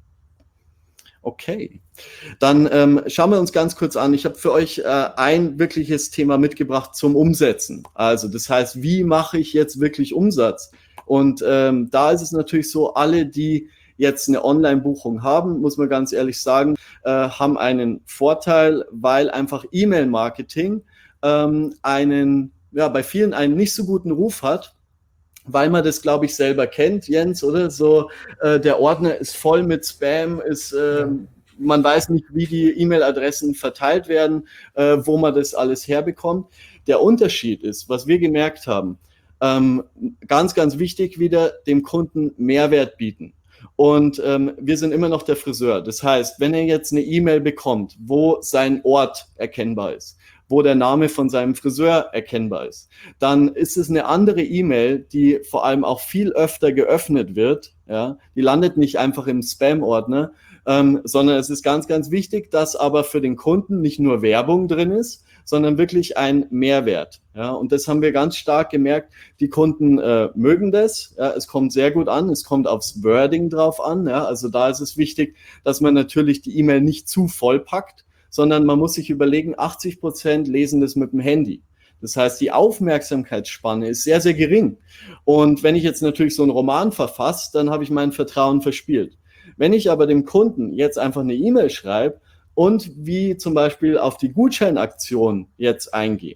Okay, dann ähm, schauen wir uns ganz kurz an. Ich habe für euch äh, ein wirkliches Thema mitgebracht zum Umsetzen. Also das heißt, wie mache ich jetzt wirklich Umsatz? Und ähm, da ist es natürlich so, alle, die jetzt eine Online-Buchung haben, muss man ganz ehrlich sagen, äh, haben einen Vorteil, weil einfach E-Mail-Marketing ähm, einen, ja, bei vielen einen nicht so guten Ruf hat, weil man das, glaube ich, selber kennt, Jens, oder? So, äh, der Ordner ist voll mit Spam, ist, äh, man weiß nicht, wie die E-Mail-Adressen verteilt werden, äh, wo man das alles herbekommt. Der Unterschied ist, was wir gemerkt haben, ähm, ganz, ganz wichtig wieder, dem Kunden Mehrwert bieten. Und ähm, wir sind immer noch der Friseur. Das heißt, wenn er jetzt eine E-Mail bekommt, wo sein Ort erkennbar ist, wo der Name von seinem Friseur erkennbar ist, dann ist es eine andere E-Mail, die vor allem auch viel öfter geöffnet wird. Ja? Die landet nicht einfach im Spam-Ordner, ähm, sondern es ist ganz, ganz wichtig, dass aber für den Kunden nicht nur Werbung drin ist, sondern wirklich ein Mehrwert. Ja, und das haben wir ganz stark gemerkt. Die Kunden äh, mögen das. Ja, es kommt sehr gut an. Es kommt aufs Wording drauf an. Ja, also da ist es wichtig, dass man natürlich die E-Mail nicht zu voll packt, sondern man muss sich überlegen, achtzig Prozent lesen das mit dem Handy. Das heißt, die Aufmerksamkeitsspanne ist sehr, sehr gering. Und wenn ich jetzt natürlich so einen Roman verfasse, dann habe ich mein Vertrauen verspielt. Wenn ich aber dem Kunden jetzt einfach eine E-Mail schreibe, und wie zum Beispiel auf die Gutscheinaktion jetzt eingehe,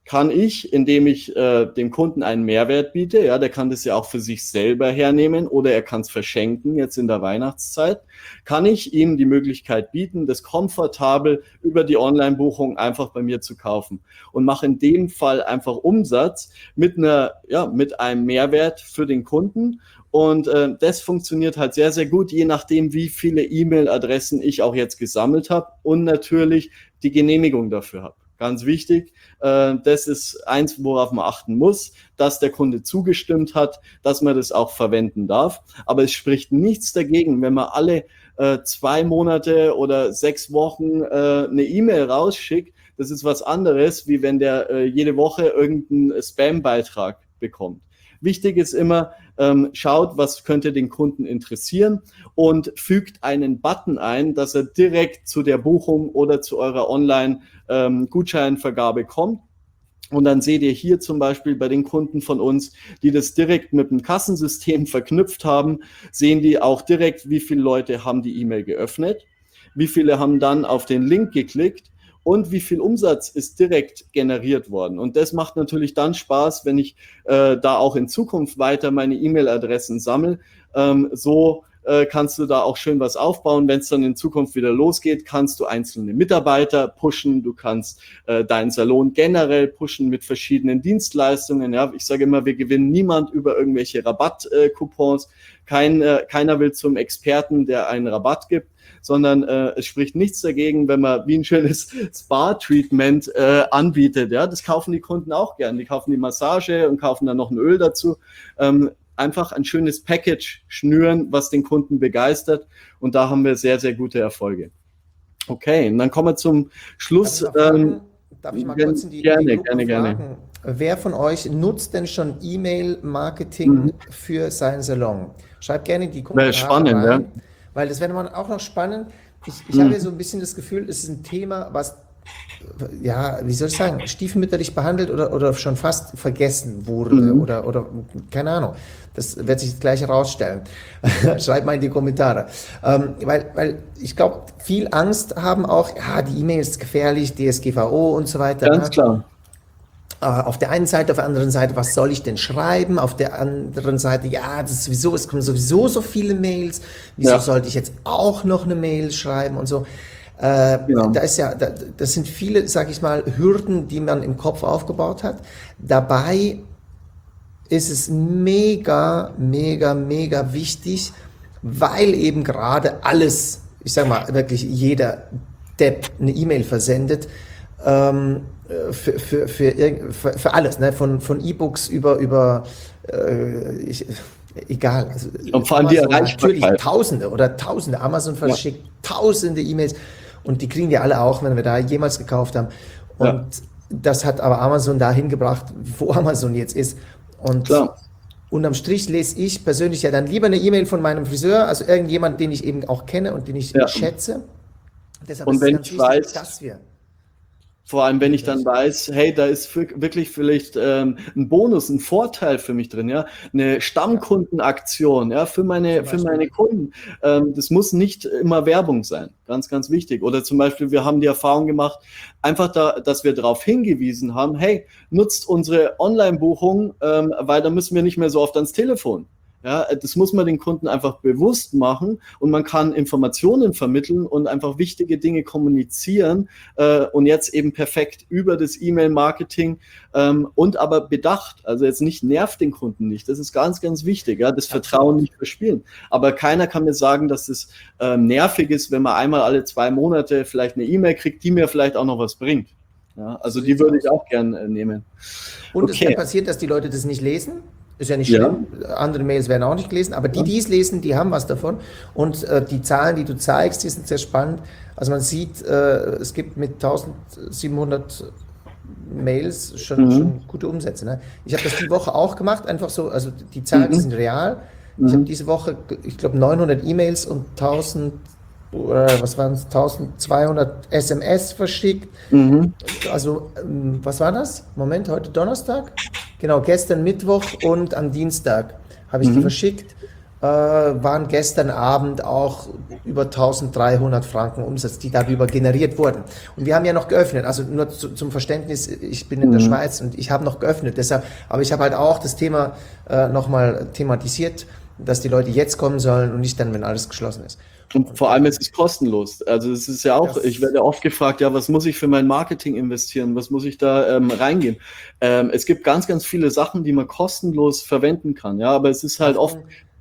kann ich, indem ich äh, dem Kunden einen Mehrwert biete, ja, der kann das ja auch für sich selber hernehmen oder er kann es verschenken jetzt in der Weihnachtszeit, kann ich ihm die Möglichkeit bieten, das komfortabel über die Online-Buchung einfach bei mir zu kaufen und mache in dem Fall einfach Umsatz mit einer, ja, mit einem Mehrwert für den Kunden. Und äh, das funktioniert halt sehr, sehr gut, je nachdem, wie viele E-Mail-Adressen ich auch jetzt gesammelt habe und natürlich die Genehmigung dafür habe. Ganz wichtig, äh, das ist eins, worauf man achten muss, dass der Kunde zugestimmt hat, dass man das auch verwenden darf. Aber es spricht nichts dagegen, wenn man alle äh, zwei Monate oder sechs Wochen äh, eine E-Mail rausschickt. Das ist was anderes, wie wenn der äh, jede Woche irgendeinen Spam-Beitrag bekommt. Wichtig ist immer, ähm, schaut, was könnte den Kunden interessieren und fügt einen Button ein, dass er direkt zu der Buchung oder zu eurer Online-Gutscheinvergabe ähm, kommt. Und dann seht ihr hier zum Beispiel bei den Kunden von uns, die das direkt mit dem Kassensystem verknüpft haben, sehen die auch direkt, wie viele Leute haben die E-Mail geöffnet, wie viele haben dann auf den Link geklickt und wie viel Umsatz ist direkt generiert worden. Und das macht natürlich dann Spaß, wenn ich äh, da auch in Zukunft weiter meine E-Mail-Adressen sammle. Ähm, so äh, kannst du da auch schön was aufbauen. Wenn es dann in Zukunft wieder losgeht, kannst du einzelne Mitarbeiter pushen, du kannst äh, deinen Salon generell pushen mit verschiedenen Dienstleistungen. Ja, ich sage immer, wir gewinnen niemand über irgendwelche Rabattcoupons. Kein, äh, keiner will zum Experten, der einen Rabatt gibt, sondern äh, es spricht nichts dagegen, wenn man wie ein schönes Spa-Treatment äh, anbietet. Ja, das kaufen die Kunden auch gern. Die kaufen die Massage und kaufen dann noch ein Öl dazu. Ähm, einfach ein schönes Package schnüren, was den Kunden begeistert. Und da haben wir sehr, sehr gute Erfolge. Okay, und dann kommen wir zum Schluss. Darf ich mal, ähm, darf ich mal kurz in die, gerne, in die Gruppe gerne, fragen? gerne. Wer von euch nutzt denn schon E-Mail-Marketing mhm. für seinen Salon? Schreibt gerne in die Kommentare spannend, rein, ja. Weil das wäre man auch noch spannend. Ich, ich mhm. habe ja so ein bisschen das Gefühl, es ist ein Thema, was, ja, wie soll ich sagen, stiefmütterlich behandelt oder, oder schon fast vergessen wurde mhm. oder, oder keine Ahnung. Das wird sich gleich herausstellen. Schreibt mal in die Kommentare. Ähm, weil, weil ich glaube, viel Angst haben auch, ja, die E-Mail ist gefährlich, D S G V O und so weiter. Ganz klar. Auf der einen Seite, auf der anderen Seite, was soll ich denn schreiben? Auf der anderen Seite, ja, das ist sowieso, es kommen sowieso so viele Mails. Wieso ja. sollte ich jetzt auch noch eine Mail schreiben und so? Äh, ja. Da ist ja, da, das sind viele, sag ich mal, Hürden, die man im Kopf aufgebaut hat. Dabei ist es mega, mega, mega wichtig, weil eben gerade alles, ich sag mal, wirklich jeder Depp eine E-Mail versendet, ähm, Für, für, für, für, für alles, ne? von, von E-Books über, über äh, ich, egal. Also, und vor allem die natürlich Tausende oder Tausende. Amazon verschickt ja. Tausende E-Mails und die kriegen die alle auch, wenn wir da jemals gekauft haben. Und ja. das hat aber Amazon dahin gebracht, wo Amazon jetzt ist. Und Klar. unterm Strich lese ich persönlich ja dann lieber eine E-Mail von meinem Friseur, also irgendjemand, den ich eben auch kenne und den ich ja. schätze. Deshalb und ist wenn es ganz ich wichtig, weiß, dass wir Vor allem, wenn ich dann weiß, hey, da ist wirklich vielleicht ähm, ein Bonus, ein Vorteil für mich drin, ja, eine Stammkundenaktion, ja, für meine, für meine Kunden. Ähm, das muss nicht immer Werbung sein, ganz, ganz wichtig. Oder zum Beispiel, wir haben die Erfahrung gemacht, einfach da, dass wir darauf hingewiesen haben, hey, nutzt unsere Online-Buchung, ähm, weil da müssen wir nicht mehr so oft ans Telefon. Ja, das muss man den Kunden einfach bewusst machen und man kann Informationen vermitteln und einfach wichtige Dinge kommunizieren äh, und jetzt eben perfekt über das E-Mail-Marketing ähm, und aber bedacht. Also jetzt nicht nervt den Kunden nicht. Das ist ganz, ganz wichtig. Ja, das Vertrauen nicht verspielen. Aber keiner kann mir sagen, dass es äh, nervig ist, wenn man einmal alle zwei Monate vielleicht eine E-Mail kriegt, die mir vielleicht auch noch was bringt. Ja, also die würde ich auch gern äh, nehmen. Und okay. Es kann passieren, dass die Leute das nicht lesen. Ist ja nicht schlimm, ja. Andere Mails werden auch nicht gelesen, aber die, die es lesen, die haben was davon. Und äh, die Zahlen, die du zeigst, die sind sehr spannend. Also man sieht, äh, es gibt mit tausendsiebenhundert Mails schon, mhm. schon gute Umsätze. Ne? Ich habe das die Woche auch gemacht, einfach so, also die Zahlen mhm. die sind real. Mhm. Ich habe diese Woche, ich glaube, neunhundert E-Mails und tausend, äh, was waren es, eintausendzweihundert S M S verschickt. Mhm. Also, ähm, was war das? Moment, heute Donnerstag? Genau, gestern Mittwoch und am Dienstag habe ich mhm. die verschickt. äh, waren gestern Abend auch über eintausenddreihundert Franken Umsatz, die darüber generiert wurden. Und wir haben ja noch geöffnet, also nur zu, zum Verständnis, ich bin in der Mhm. Schweiz und ich habe noch geöffnet, deshalb, aber ich habe halt auch das Thema äh, nochmal thematisiert, dass die Leute jetzt kommen sollen und nicht dann, wenn alles geschlossen ist. Und vor allem ist es kostenlos. Also es ist ja auch, Das- ich werde oft gefragt, ja, was muss ich für mein Marketing investieren? Was muss ich da ähm, reingehen? Ähm, es gibt ganz, ganz viele Sachen, die man kostenlos verwenden kann. Ja, aber es ist halt oft.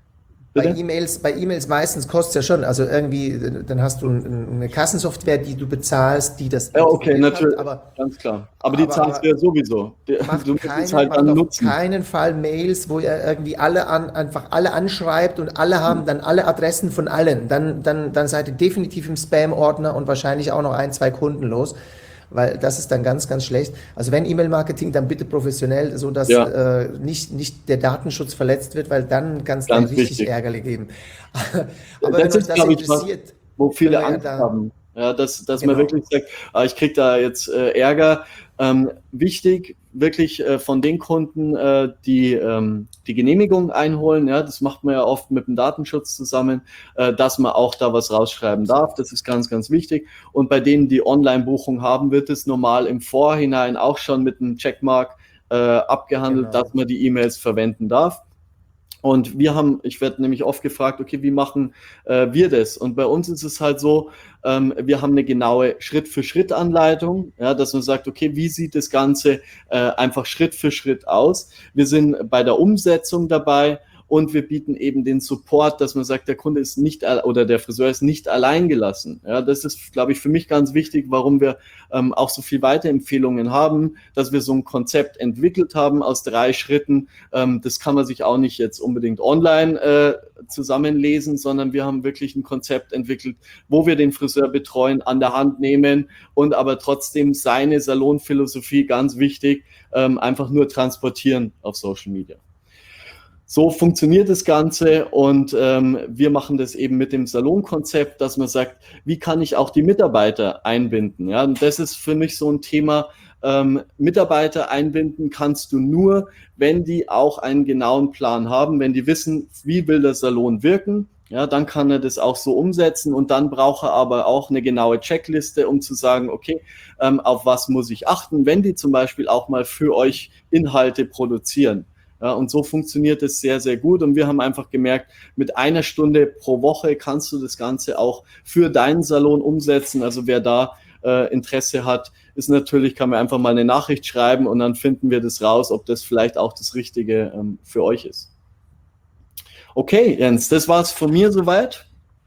Bei Bitte? E-Mails, bei E-Mails meistens kostet es ja schon, also irgendwie, dann hast du ein, eine Kassensoftware, die du bezahlst, die das Ja, okay, integriert natürlich, hat, aber ganz klar. Aber die aber- zahlst du ja sowieso. Die- macht, Du musst keine, es halt macht dann auf nutzen. keinen Fall Mails, wo er irgendwie alle an, einfach alle anschreibt und alle haben dann alle Adressen von allen. Dann, dann, dann seid ihr definitiv im Spam-Ordner und wahrscheinlich auch noch ein, zwei Kunden los, weil das ist dann ganz, ganz schlecht. Also wenn E-Mail-Marketing, dann bitte professionell, so dass Ja. äh, nicht, nicht der Datenschutz verletzt wird, weil dann kann es dann Ganz richtig wichtig. Ärger geben. Aber Das wenn euch ist, das glaube ich, was, interessiert, wo viele können wir ja Angst da- haben. Ja, dass, dass Genau. man wirklich sagt, ah, ich kriege da jetzt äh, Ärger. Ähm, wichtig, wirklich äh, von den Kunden, äh, die ähm, die Genehmigung einholen, ja, das macht man ja oft mit dem Datenschutz zusammen, äh, dass man auch da was rausschreiben darf. Das ist ganz, ganz wichtig. Und bei denen, die Online-Buchung haben, wird es normal im Vorhinein auch schon mit einem Checkmark äh, abgehandelt, Genau. dass man die E-Mails verwenden darf. Und wir haben, ich werde nämlich oft gefragt, okay, wie machen äh, wir das? Und bei uns ist es halt so, ähm, wir haben eine genaue Schritt-für-Schritt-Anleitung, ja, dass man sagt, okay, wie sieht das Ganze äh, einfach Schritt für Schritt aus? Wir sind bei der Umsetzung dabei und wir bieten eben den Support, dass man sagt, der Kunde ist nicht oder der Friseur ist nicht allein gelassen. Ja, das ist, glaube ich, für mich ganz wichtig, warum wir ähm, auch so viel Weiterempfehlungen haben, dass wir so ein Konzept entwickelt haben aus drei Schritten. Ähm, das kann man sich auch nicht jetzt unbedingt online äh, zusammenlesen, sondern wir haben wirklich ein Konzept entwickelt, wo wir den Friseur betreuen, an der Hand nehmen und aber trotzdem seine Salonphilosophie, ganz wichtig, ähm, einfach nur transportieren auf Social Media. So funktioniert das Ganze und ähm, wir machen das eben mit dem Salonkonzept, dass man sagt, wie kann ich auch die Mitarbeiter einbinden? Ja, und das ist für mich so ein Thema. Ähm, Mitarbeiter einbinden kannst du nur, wenn die auch einen genauen Plan haben, wenn die wissen, wie will der Salon wirken. Ja, dann kann er das auch so umsetzen und dann braucht er aber auch eine genaue Checkliste, um zu sagen, okay, ähm, auf was muss ich achten, wenn die zum Beispiel auch mal für euch Inhalte produzieren. Ja, und so funktioniert es sehr, sehr gut. Und wir haben einfach gemerkt, mit einer Stunde pro Woche kannst du das Ganze auch für deinen Salon umsetzen. Also wer da äh, Interesse hat, ist natürlich, kann mir einfach mal eine Nachricht schreiben und dann finden wir das raus, ob das vielleicht auch das Richtige ähm, für euch ist. Okay, Jens, das war's von mir soweit.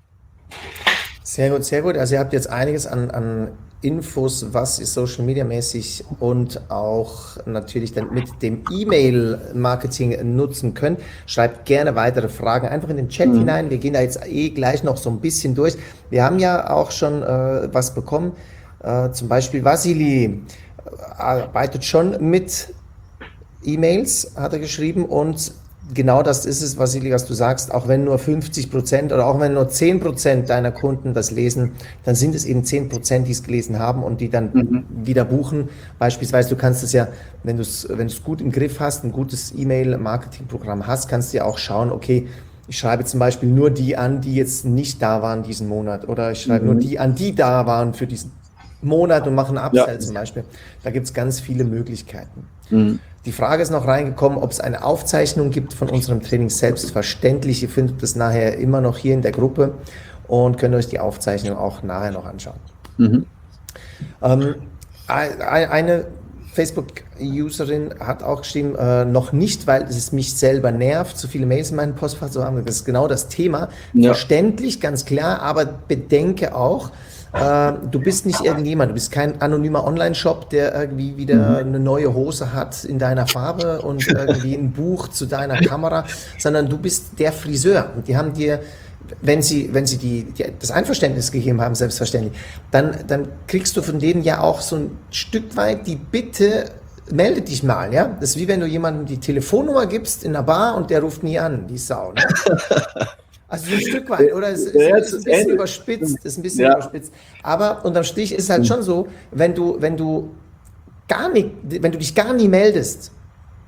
Sehr gut, sehr gut. Also ihr habt jetzt einiges an, an Infos, was ihr Social Media mäßig und auch natürlich dann mit dem E-Mail-Marketing nutzen könnt. Schreibt gerne weitere Fragen einfach in den Chat Mhm. hinein. Wir gehen da jetzt eh gleich noch so ein bisschen durch. Wir haben ja auch schon äh, was bekommen. Äh, zum Beispiel Vasili äh, arbeitet schon mit E-Mails, hat er geschrieben, und genau das ist es, Vasili, was du sagst, auch wenn nur fünfzig Prozent oder auch wenn nur zehn Prozent deiner Kunden das lesen, dann sind es eben zehn Prozent, die es gelesen haben und die dann Mhm. wieder buchen. Beispielsweise, du kannst es ja, wenn du es wenn du es gut im Griff hast, ein gutes E-Mail-Marketing-Programm hast, kannst du ja auch schauen, okay, ich schreibe zum Beispiel nur die an, die jetzt nicht da waren diesen Monat, oder ich schreibe Mhm. nur die an, die da waren für diesen Monat und mache einen Upsell Ja. zum Beispiel. Da gibt es ganz viele Möglichkeiten. Mhm. Die Frage ist noch reingekommen, ob es eine Aufzeichnung gibt von unserem Training. Selbstverständlich, ihr findet das nachher immer noch hier in der Gruppe und könnt euch die Aufzeichnung auch nachher noch anschauen. Mhm. Ähm, ein- eine Facebook-Userin hat auch geschrieben, äh, noch nicht, weil es mich selber nervt, so viele Mails in meinem Postfach zu haben. Das ist genau das Thema. Ja. Verständlich, ganz klar, aber bedenke auch, äh, du bist nicht irgendjemand, du bist kein anonymer Online-Shop, der irgendwie wieder eine neue Hose hat in deiner Farbe und irgendwie ein Buch zu deiner Kamera, sondern du bist der Friseur. Und die haben dir, wenn sie, wenn sie die, die, das Einverständnis gegeben haben, selbstverständlich, dann, dann kriegst du von denen ja auch so ein Stück weit die Bitte, melde dich mal, ja? Das ist wie wenn du jemandem die Telefonnummer gibst in einer Bar und der ruft nie an, die Sau, ne? Also so ein Stück weit, oder? Es ist, Ja, ist es ein ist bisschen ähnlich. überspitzt, ist ein bisschen Ja. überspitzt. Aber unterm Strich ist es halt schon so, wenn du, wenn du gar nicht, wenn du dich gar nie meldest,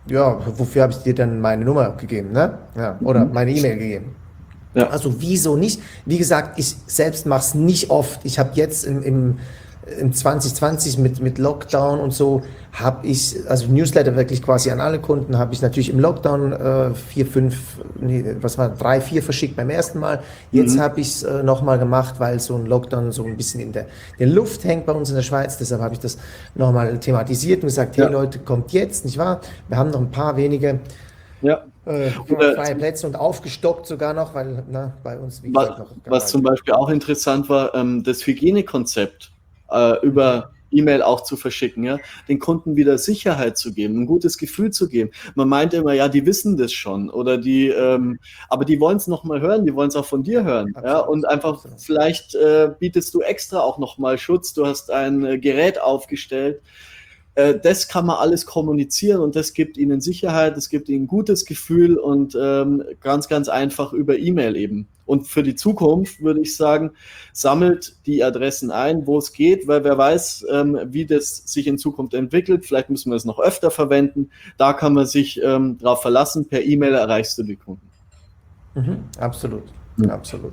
ja, wofür habe ich dir denn meine Nummer gegeben, ne? Ja, oder Mhm. meine E-Mail gegeben. Ja. Also wieso nicht? Wie gesagt, ich selbst mache es nicht oft. Ich habe jetzt im, im, im zwanzig zwanzig mit, mit Lockdown und so, habe ich, also Newsletter wirklich quasi an alle Kunden, habe ich natürlich im Lockdown äh, vier, fünf, nee, was war, drei, vier verschickt beim ersten Mal. Jetzt Mhm. habe ich es äh, nochmal gemacht, weil so ein Lockdown so ein bisschen in der, der Luft hängt bei uns in der Schweiz. Deshalb habe ich das nochmal thematisiert und gesagt, hey Ja. Leute, kommt jetzt, nicht wahr? Wir haben noch ein paar wenige Ja. äh, Oder freie Plätze und aufgestockt sogar noch, weil na, bei uns, wie Was, gesagt, noch was zum Beispiel auch interessant war, ähm, das Hygienekonzept äh, über E-Mail auch zu verschicken, ja, den Kunden wieder Sicherheit zu geben, ein gutes Gefühl zu geben. Man meint immer, ja, die wissen das schon oder die, ähm, aber die wollen es nochmal hören, die wollen es auch von dir hören, ja, Absolut, und einfach absolut. vielleicht äh, bietest du extra auch nochmal Schutz, du hast ein äh, Gerät aufgestellt. Äh, Das kann man alles kommunizieren und das gibt ihnen Sicherheit, das gibt ihnen ein gutes Gefühl und ähm, ganz, ganz einfach über E-Mail eben. Und für die Zukunft würde ich sagen, sammelt die Adressen ein, wo es geht, weil wer weiß, ähm, wie das sich in Zukunft entwickelt. Vielleicht müssen wir es noch öfter verwenden. Da kann man sich ähm, drauf verlassen. Per E-Mail erreichst du die Kunden. Mhm, absolut, Mhm. absolut.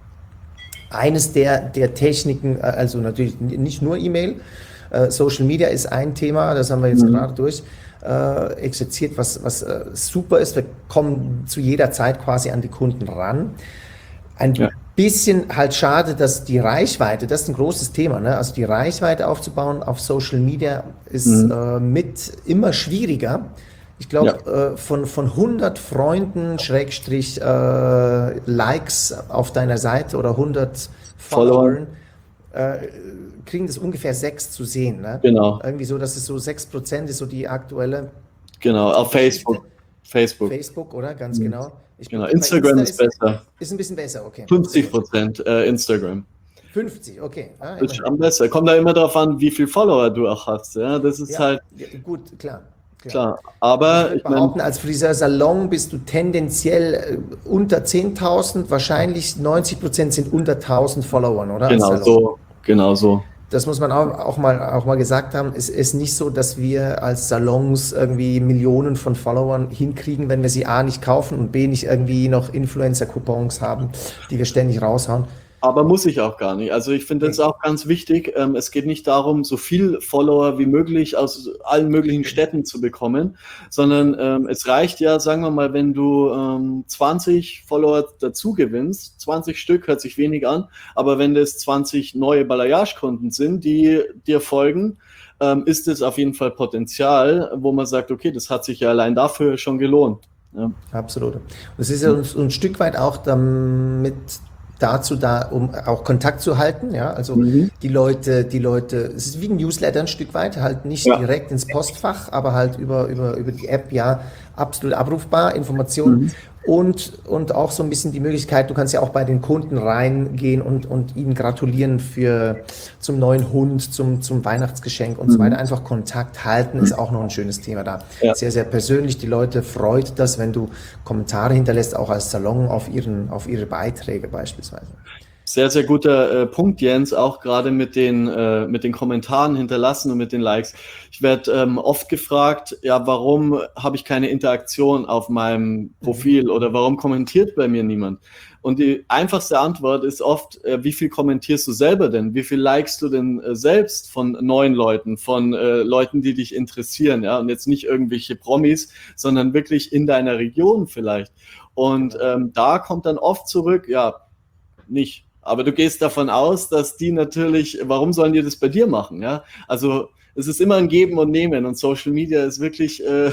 Eines der, der Techniken, äh, also natürlich n- nicht nur E-Mail, äh, Social Media ist ein Thema, das haben wir jetzt Mhm. gerade durch äh, exerziert, was, was äh, super ist. Wir kommen zu jeder Zeit quasi an die Kunden ran. Ein Ja. bisschen halt schade, dass die Reichweite, das ist ein großes Thema, ne? Also die Reichweite aufzubauen auf Social Media ist Mhm. äh, mit immer schwieriger. Ich glaube, äh, von, von hundert Freunden, Schrägstrich, äh, Likes auf deiner Seite oder hundert Followern, äh, kriegen das ungefähr sechs zu sehen. Ne? Genau. Irgendwie so, dass es so sechs Prozent ist, so die aktuelle Genau, auf Facebook. Facebook. Facebook, oder? Ganz Mhm. genau. Ich, Genau. bei Instagram Insta ist besser. Ist ein bisschen besser, okay. fünfzig Prozent äh, Instagram. fünfzig, okay. Ah, Das ist immerhin. schon besser. Kommt da immer darauf an, wie viele Follower du auch hast. Ja, das ist Ja, halt ja, gut, klar. klar. Ich Aber würde ich meine, behaupten, als Friseursalon bist du tendenziell äh, unter zehntausend, wahrscheinlich neunzig Prozent sind unter tausend Followern, oder? Als genau Salon. so, genau so. Das muss man auch, auch, mal, auch mal gesagt haben. Es ist nicht so, dass wir als Salons irgendwie Millionen von Followern hinkriegen, wenn wir sie A nicht kaufen und B nicht irgendwie noch Influencer-Coupons haben, die wir ständig raushauen. Aber muss ich auch gar nicht. Also ich finde das Nee. auch ganz wichtig. Ähm, es geht nicht darum, so viel Follower wie möglich aus allen möglichen Städten zu bekommen, sondern ähm, es reicht ja, sagen wir mal, wenn du ähm, zwanzig Follower dazu gewinnst, zwanzig Stück hört sich wenig an, aber wenn das zwanzig neue Balayage-Kunden sind, die dir folgen, ähm, ist es auf jeden Fall Potenzial, wo man sagt, okay, das hat sich ja allein dafür schon gelohnt. Ja. Absolut. Und es ist ja ein, ein Stück weit auch damit dazu da, um auch Kontakt zu halten, ja, also Mhm. die Leute, die Leute, es ist wie ein Newsletter ein Stück weit, halt nicht Ja. direkt ins Postfach, aber halt über, über, über die App, ja, absolut abrufbar, Informationen Mhm. und, und auch so ein bisschen die Möglichkeit, du kannst ja auch bei den Kunden reingehen und, und ihnen gratulieren für, zum neuen Hund, zum, zum Weihnachtsgeschenk und so Mhm. weiter. Einfach Kontakt halten ist auch noch ein schönes Thema da. Ja. Sehr, sehr persönlich. Die Leute freut das, wenn du Kommentare hinterlässt, auch als Salon auf ihren, auf ihre Beiträge beispielsweise. Sehr, sehr guter äh, Punkt, Jens, auch gerade mit den, äh, mit den Kommentaren hinterlassen und mit den Likes. Ich werde ähm, oft gefragt, ja, warum habe ich keine Interaktion auf meinem Profil oder warum kommentiert bei mir niemand? Und die einfachste Antwort ist oft, äh, wie viel kommentierst du selber denn? Wie viel likest du denn äh, selbst von neuen Leuten, von äh, Leuten, die dich interessieren? Ja? Und jetzt nicht irgendwelche Promis, sondern wirklich in deiner Region vielleicht. Und ähm, da kommt dann oft zurück, ja, nicht. Aber du gehst davon aus, dass die natürlich, warum sollen die das bei dir machen? Ja? Also es ist immer ein Geben und Nehmen und Social Media ist wirklich, äh,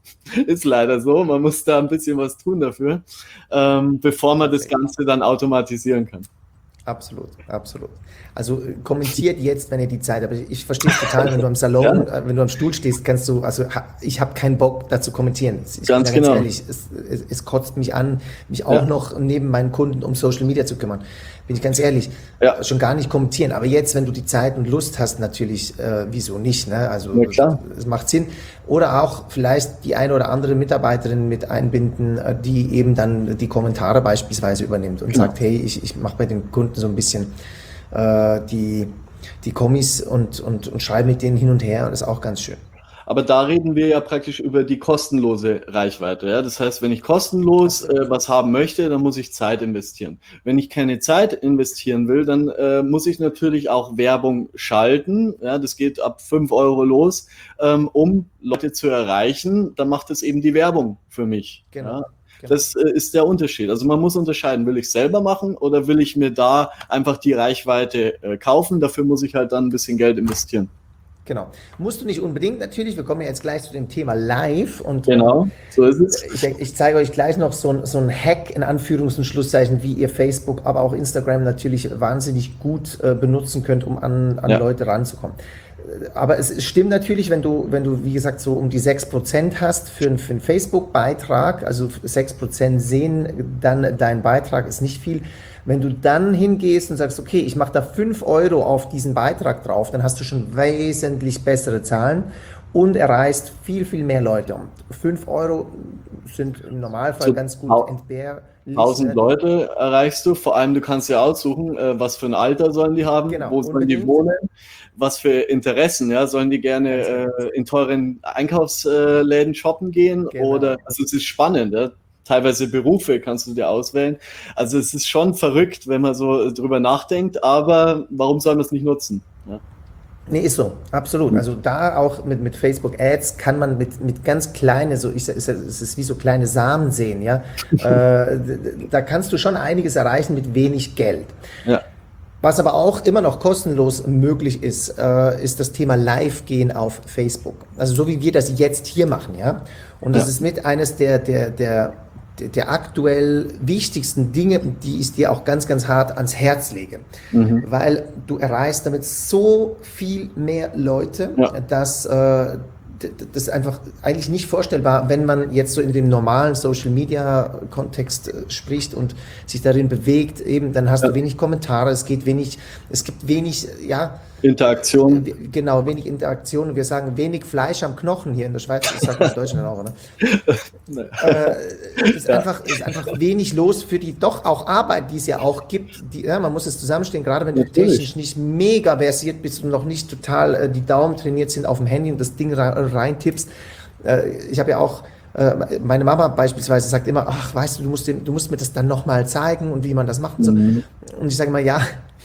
ist leider so, man muss da ein bisschen was tun dafür, ähm, bevor man das Ganze dann automatisieren kann. Absolut, absolut. Also äh, kommentiert jetzt, wenn ihr die Zeit habt. Ich verstehe es total, wenn du am Salon, äh, wenn du am Stuhl stehst, kannst du, also ha, ich habe keinen Bock, dazu kommentieren. Ich Ganz bin da genau. ehrlich, es, es, es kotzt mich an, mich auch Ja. noch neben meinen Kunden um Social Media zu kümmern. Bin ich ganz ehrlich, Ja. schon gar nicht kommentieren. Aber jetzt, wenn du die Zeit und Lust hast, natürlich, äh, wieso nicht? Ne? Also Ja, klar. es macht Sinn. Oder auch vielleicht die eine oder andere Mitarbeiterin mit einbinden, äh, die eben dann die Kommentare beispielsweise übernimmt und Genau. sagt, hey, ich, ich mache bei den Kunden so ein bisschen äh, die, die Kommis und, und, und schreibe mit denen hin und her und das ist auch ganz schön. Aber da reden wir ja praktisch über die kostenlose Reichweite. Ja? Das heißt, wenn ich kostenlos äh, was haben möchte, dann muss ich Zeit investieren. Wenn ich keine Zeit investieren will, dann äh, muss ich natürlich auch Werbung schalten. Ja? Das geht ab fünf Euro los, ähm, um Leute zu erreichen. Dann macht es eben die Werbung für mich. Genau. Ja? Genau. Das äh, ist der Unterschied. Also man muss unterscheiden, will ich es selber machen oder will ich mir da einfach die Reichweite äh, kaufen? Dafür muss ich halt dann ein bisschen Geld investieren. Genau. Musst du nicht unbedingt natürlich, wir kommen ja jetzt gleich zu dem Thema Live und genau, so ist es. Ich, ich zeige euch gleich noch so ein, so ein Hack in Anführungs- und Schlusszeichen, wie ihr Facebook, aber auch Instagram natürlich wahnsinnig gut äh, benutzen könnt, um an, an ja. Leute ranzukommen. Aber es stimmt natürlich, wenn du, wenn du, wie gesagt, so um die sechs Prozent hast für, für einen Facebook-Beitrag, also sechs Prozent sehen dann dein Beitrag, ist nicht viel. Wenn du dann hingehst und sagst, okay, ich mache da fünf Euro auf diesen Beitrag drauf, dann hast du schon wesentlich bessere Zahlen und erreichst viel, viel mehr Leute. Und fünf Euro sind im Normalfall so ganz gut entbehrlich. tausend Leute erreichst du, vor allem du kannst ja aussuchen, was für ein Alter sollen die haben, genau, wo sollen die wohnen, was für Interessen, ja, sollen die gerne äh, in teuren Einkaufsläden shoppen gehen genau. oder, also es ist spannend, ja? Teilweise Berufe kannst du dir auswählen, also es ist schon verrückt, wenn man so drüber nachdenkt, aber warum soll man es nicht nutzen? Ja? Nee, ist so, absolut. Also da auch mit, mit Facebook Ads kann man mit, mit ganz kleine, so ich, es ist wie so kleine Samen sehen, ja. äh, da kannst du schon einiges erreichen mit wenig Geld. Ja. Was aber auch immer noch kostenlos möglich ist, äh, ist das Thema Live-Gehen auf Facebook. Also so wie wir das jetzt hier machen, ja. Und das ja. ist mit eines der, der, der der aktuell wichtigsten Dinge, die ich dir auch ganz, ganz hart ans Herz lege. Mhm. Weil du erreichst damit so viel mehr Leute, ja. dass äh, das ist einfach eigentlich nicht vorstellbar, wenn man jetzt so in dem normalen Social-Media-Kontext äh, spricht und sich darin bewegt, eben, dann hast ja. du wenig Kommentare, es geht wenig, es gibt wenig, ja, Interaktion. Äh, genau, wenig Interaktion. Wir sagen wenig Fleisch am Knochen hier in der Schweiz, das sagt man in Deutschland auch, ne? äh, ist, ja. einfach, ist einfach wenig los für die doch auch Arbeit, die es ja auch gibt. Die, ja, man muss es zusammenstehen, gerade wenn Natürlich. du technisch nicht mega versiert bist und noch nicht total äh, die Daumen trainiert sind auf dem Handy und das Ding reintippst. Äh, ich habe ja auch äh, meine Mama beispielsweise sagt immer, ach, weißt du, du musst, den, du musst mir das dann nochmal zeigen und wie man das machen soll. Mhm. Und ich sage mal, ja,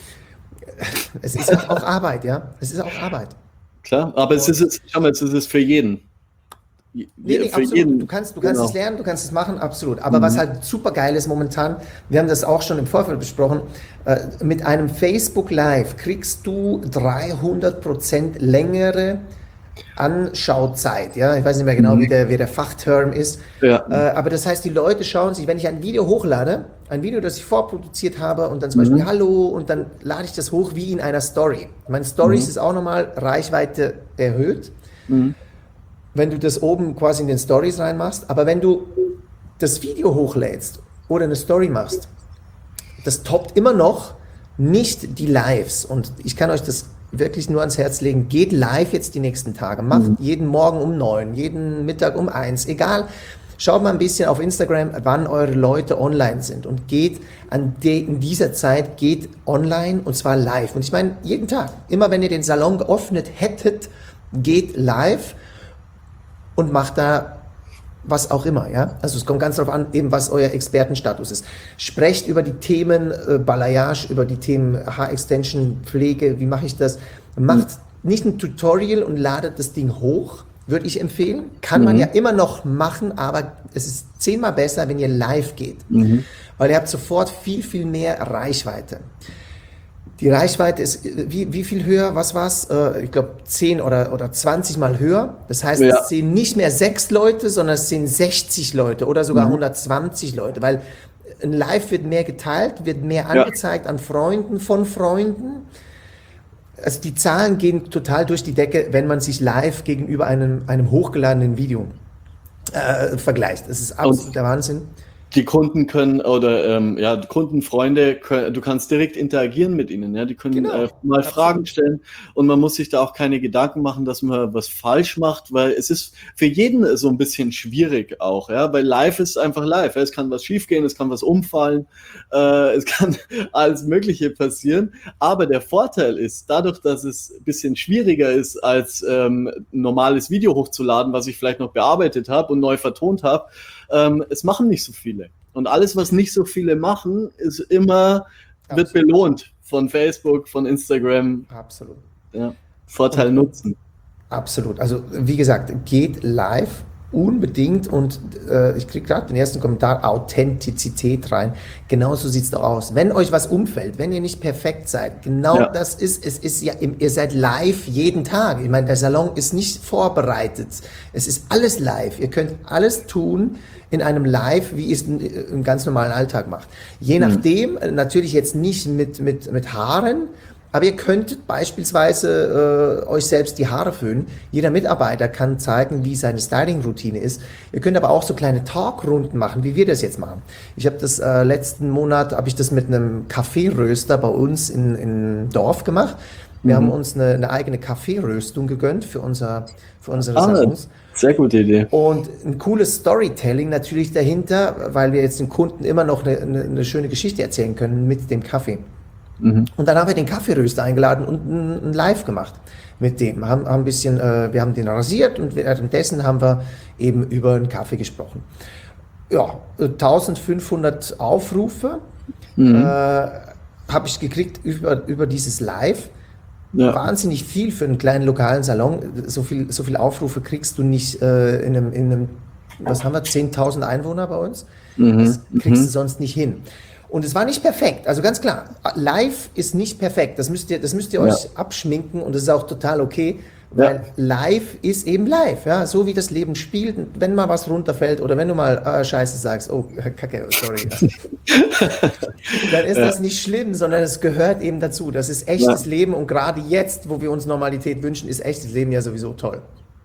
es ist auch Arbeit, ja. Es ist auch Arbeit. Klar, aber es ist, schau mal, es ist für jeden. Nee, nee, für absolut. Jeden. Du kannst, du kannst genau. es lernen, du kannst es machen, absolut. Aber mhm. was halt super geil ist momentan, wir haben das auch schon im Vorfeld besprochen, äh, mit einem Facebook Live kriegst du dreihundert Prozent längere Anschauzeit, ja, ich weiß nicht mehr genau, mhm. wie, der, wie der Fachterm ist, ja. äh, aber das heißt, die Leute schauen sich, wenn ich ein Video hochlade, ein Video, das ich vorproduziert habe und dann zum mhm. Beispiel Hallo und dann lade ich das hoch wie in einer Story. Meine Stories mhm. ist auch nochmal Reichweite erhöht, mhm. wenn du das oben quasi in den Stories reinmachst, aber wenn du das Video hochlädst oder eine Story machst, das toppt immer noch nicht die Lives und ich kann euch das wirklich nur ans Herz legen, geht live jetzt die nächsten Tage, macht mhm. jeden Morgen um neun, jeden Mittag um eins, egal, schaut mal ein bisschen auf Instagram, wann eure Leute online sind und geht an de, in dieser Zeit, geht online und zwar live. Und ich meine, jeden Tag, immer wenn ihr den Salon geöffnet hättet, geht live und macht da was auch immer, ja. Also es kommt ganz darauf an, eben was euer Expertenstatus ist. Sprecht über die Themen äh, Balayage, über die Themen Haarextension, Pflege, wie mache ich das? Macht mhm. nicht ein Tutorial und ladet das Ding hoch, würde ich empfehlen. Kann mhm. man ja immer noch machen, aber es ist zehnmal besser, wenn ihr live geht. Mhm. Weil ihr habt sofort viel, viel mehr Reichweite. Die Reichweite ist wie, wie viel höher, was war's? Äh, ich glaube zehn oder, oder zwanzig Mal höher. Das heißt, ja. es sehen nicht mehr sechs Leute, sondern es sehen sechzig Leute oder sogar mhm. hundertzwanzig Leute, weil ein Live wird mehr geteilt, wird mehr angezeigt ja. an Freunden von Freunden. Also die Zahlen gehen total durch die Decke, wenn man sich live gegenüber einem, einem hochgeladenen Video äh, vergleicht. Das ist absolut der Wahnsinn. Die Kunden können oder ähm, ja, die Kunden, Freunde, können, du kannst direkt interagieren mit ihnen. Ja, die können Genau, äh, mal absolut. Fragen stellen und man muss sich da auch keine Gedanken machen, dass man was falsch macht, weil es ist für jeden so ein bisschen schwierig auch, ja, weil live ist einfach live. Ja? Es kann was schiefgehen, es kann was umfallen, äh, es kann alles Mögliche passieren. Aber der Vorteil ist, dadurch, dass es ein bisschen schwieriger ist, als ähm, ein normales Video hochzuladen, was ich vielleicht noch bearbeitet habe und neu vertont habe, ähm, es machen nicht so viele. Und alles, was nicht so viele machen, ist immer, wird Absolut. belohnt von Facebook, von Instagram. Absolut. Ja, Vorteil Und- nutzen. Absolut. Also wie gesagt, geht live unbedingt und äh, ich kriege gerade den ersten Kommentar, Authentizität rein. Genauso sieht es doch aus. Wenn euch was umfällt, wenn ihr nicht perfekt seid, genau Ja. das ist, es ist ja, im, ihr seid live jeden Tag. Ich meine, der Salon ist nicht vorbereitet. Es ist alles live. Ihr könnt alles tun in einem Live, wie ihr es im ganz normalen Alltag macht. Je nachdem, äh, natürlich jetzt nicht mit, mit, mit Haaren, aber ihr könntet beispielsweise äh, euch selbst die Haare föhnen. Jeder Mitarbeiter kann zeigen, wie seine Styling-Routine ist. Ihr könnt aber auch so kleine Talkrunden machen, wie wir das jetzt machen. Ich habe das äh, letzten Monat, habe ich das mit einem Kaffeeröster bei uns in, in Dorf gemacht. Wir haben uns eine, eine eigene Kaffeeröstung gegönnt für, unser, für unsere Ah, Salons. sehr gute Idee. Und ein cooles Storytelling natürlich dahinter, weil wir jetzt den Kunden immer noch eine, eine, eine schöne Geschichte erzählen können mit dem Kaffee. Und dann haben wir den Kaffeeröster eingeladen und ein, ein Live gemacht mit dem. Wir haben, haben ein bisschen, äh, wir haben den rasiert und währenddessen haben wir eben über den Kaffee gesprochen. Ja, eintausendfünfhundert Aufrufe Mhm. äh, habe ich gekriegt über, über dieses Live. Ja. Wahnsinnig viel für einen kleinen lokalen Salon. So viel, so viel Aufrufe kriegst du nicht äh, in, einem, in einem, was haben wir, zehntausend Einwohner bei uns? Das kriegst du sonst nicht hin. Und es war nicht perfekt, also ganz klar, live ist nicht perfekt, das müsst ihr, das müsst ihr Ja. euch abschminken und das ist auch total okay, weil Ja. live ist eben live, ja, so wie das Leben spielt. Und wenn mal was runterfällt oder wenn du mal äh, Scheiße sagst, oh, Kacke, sorry, dann ist das nicht schlimm, sondern es gehört eben dazu. Das ist echtes Ja. Leben und gerade jetzt, wo wir uns Normalität wünschen, ist echtes Leben ja sowieso toll.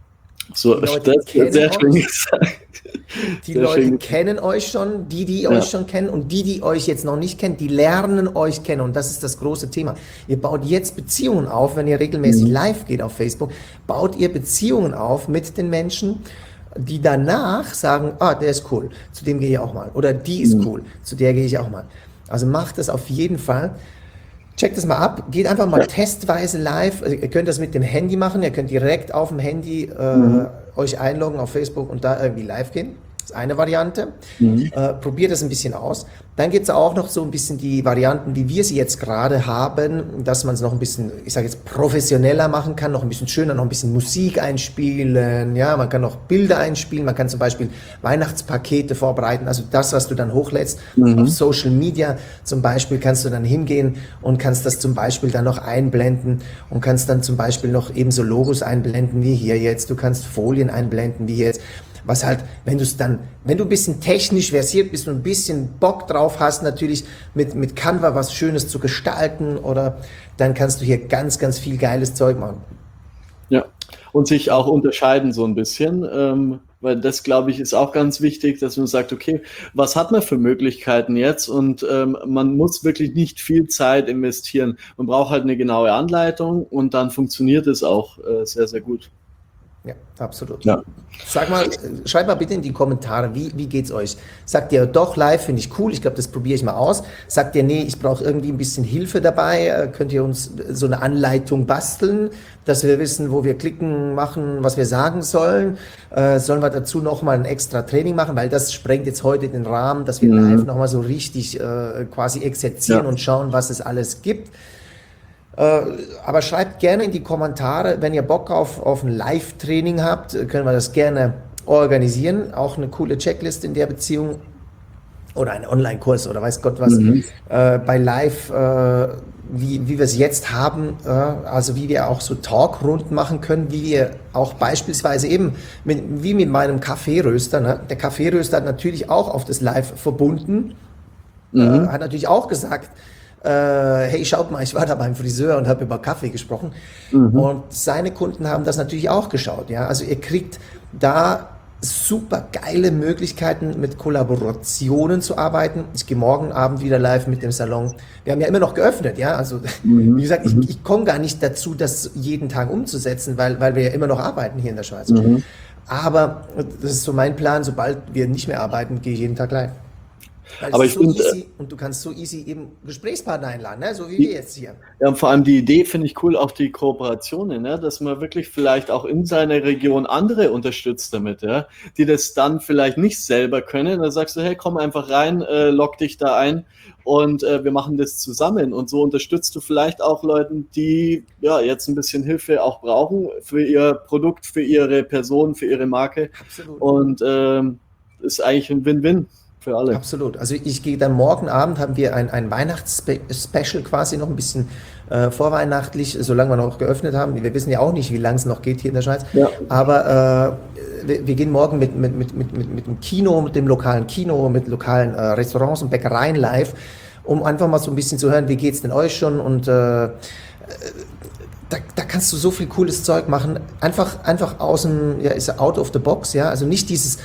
So, Die Leute das kennen wird sehr schön uns. gesagt. Die Sehr Leute schön. kennen euch schon, die, die Ja. euch schon kennen und die, die euch jetzt noch nicht kennen, die lernen euch kennen und das ist das große Thema. Ihr baut jetzt Beziehungen auf, wenn ihr regelmäßig Mhm. live geht auf Facebook, baut ihr Beziehungen auf mit den Menschen, die danach sagen, ah, der ist cool, zu dem gehe ich auch mal. Oder die ist Mhm. cool, zu der gehe ich auch mal. Also macht das auf jeden Fall. Checkt das mal ab, geht einfach mal testweise live. Also ihr könnt das mit dem Handy machen, ihr könnt direkt auf dem Handy äh, euch einloggen auf Facebook und da irgendwie live gehen. Das ist eine Variante. Äh, probiert das ein bisschen aus. Dann gibt es auch noch so ein bisschen die Varianten, wie wir sie jetzt gerade haben, dass man es noch ein bisschen, ich sage jetzt, professioneller machen kann, noch ein bisschen schöner, noch ein bisschen Musik einspielen, ja, man kann noch Bilder einspielen, man kann zum Beispiel Weihnachtspakete vorbereiten, also das, was du dann hochlädst auf Social Media zum Beispiel, kannst du dann hingehen und kannst das zum Beispiel dann noch einblenden und kannst dann zum Beispiel noch eben so Logos einblenden, wie hier jetzt, du kannst Folien einblenden, wie jetzt. Was halt, wenn du es dann, wenn du ein bisschen technisch versiert bist und ein bisschen Bock drauf hast, natürlich mit, mit Canva was Schönes zu gestalten oder dann kannst du hier ganz, ganz viel geiles Zeug machen. Ja, und sich auch unterscheiden so ein bisschen, ähm, weil das, glaube ich, ist auch ganz wichtig, dass man sagt, okay, was hat man für Möglichkeiten jetzt? Und ähm, man muss wirklich nicht viel Zeit investieren. Man braucht halt eine genaue Anleitung und dann funktioniert es auch äh, sehr, sehr gut. Ja, absolut. Ja. Sag mal, äh, schreibt mal bitte in die Kommentare, wie, wie geht's euch? Sagt ihr, doch, live finde ich cool, ich glaube, das probiere ich mal aus. Sagt ihr, nee, ich brauche irgendwie ein bisschen Hilfe dabei, äh, könnt ihr uns so eine Anleitung basteln, dass wir wissen, wo wir klicken, machen, was wir sagen sollen? Äh, sollen wir dazu nochmal ein extra Training machen, weil das sprengt jetzt heute den Rahmen, dass wir Mhm. live nochmal so richtig äh, quasi exerzieren Ja. und schauen, was es alles gibt. Äh, aber schreibt gerne in die Kommentare, wenn ihr Bock auf, auf ein Live-Training habt, äh, können wir das gerne organisieren. Auch eine coole Checkliste in der Beziehung oder ein Online-Kurs oder weiß Gott was. Äh, bei Live, äh, wie, wie wir es jetzt haben, äh, also wie wir auch so Talkrunden machen können, wie wir auch beispielsweise eben, mit, wie mit meinem Kaffeeröster, ne? Der Kaffeeröster hat natürlich auch auf das Live verbunden, äh, hat natürlich auch gesagt, äh, hey, schaut mal, ich war da beim Friseur und habe über Kaffee gesprochen. Und seine Kunden haben das natürlich auch geschaut. Ja? Also ihr kriegt da super geile Möglichkeiten, mit Kollaborationen zu arbeiten. Ich gehe morgen Abend wieder live mit dem Salon. Wir haben ja immer noch geöffnet, ja. Also, Mhm. wie gesagt, ich, Mhm. ich komme gar nicht dazu, das jeden Tag umzusetzen, weil, weil wir ja immer noch arbeiten hier in der Schweiz. Mhm. Aber das ist so mein Plan, sobald wir nicht mehr arbeiten, gehe ich jeden Tag live. Weil Aber es ich ist so finde, easy und du kannst so easy eben Gesprächspartner einladen, ne? So wie wir jetzt hier. ja, und vor allem die Idee finde ich cool, auch die Kooperationen, ne? Dass man wirklich vielleicht auch in seiner Region andere unterstützt damit, ja? Die das dann vielleicht nicht selber können. Da sagst du, hey, komm einfach rein, äh, log dich da ein und äh, wir machen das zusammen. Und so unterstützt du vielleicht auch Leuten, die ja jetzt ein bisschen Hilfe auch brauchen für ihr Produkt, für ihre Person, für ihre Marke. Absolut. Und ähm, ist eigentlich ein Win-Win für alle. Absolut. Also ich gehe dann morgen Abend, haben wir ein, ein Weihnachtsspecial quasi noch ein bisschen äh, vorweihnachtlich, solange wir noch geöffnet haben. Wir wissen ja auch nicht, wie lange es noch geht hier in der Schweiz. Ja. Aber äh, wir, wir gehen morgen mit, mit, mit, mit, mit, mit dem Kino, mit dem lokalen Kino, mit lokalen äh, Restaurants und Bäckereien live, um einfach mal so ein bisschen zu hören, wie geht's denn euch schon und äh, da, da kannst du so viel cooles Zeug machen. Einfach, einfach aus dem, ja, ist out of the box, ja. Also nicht dieses,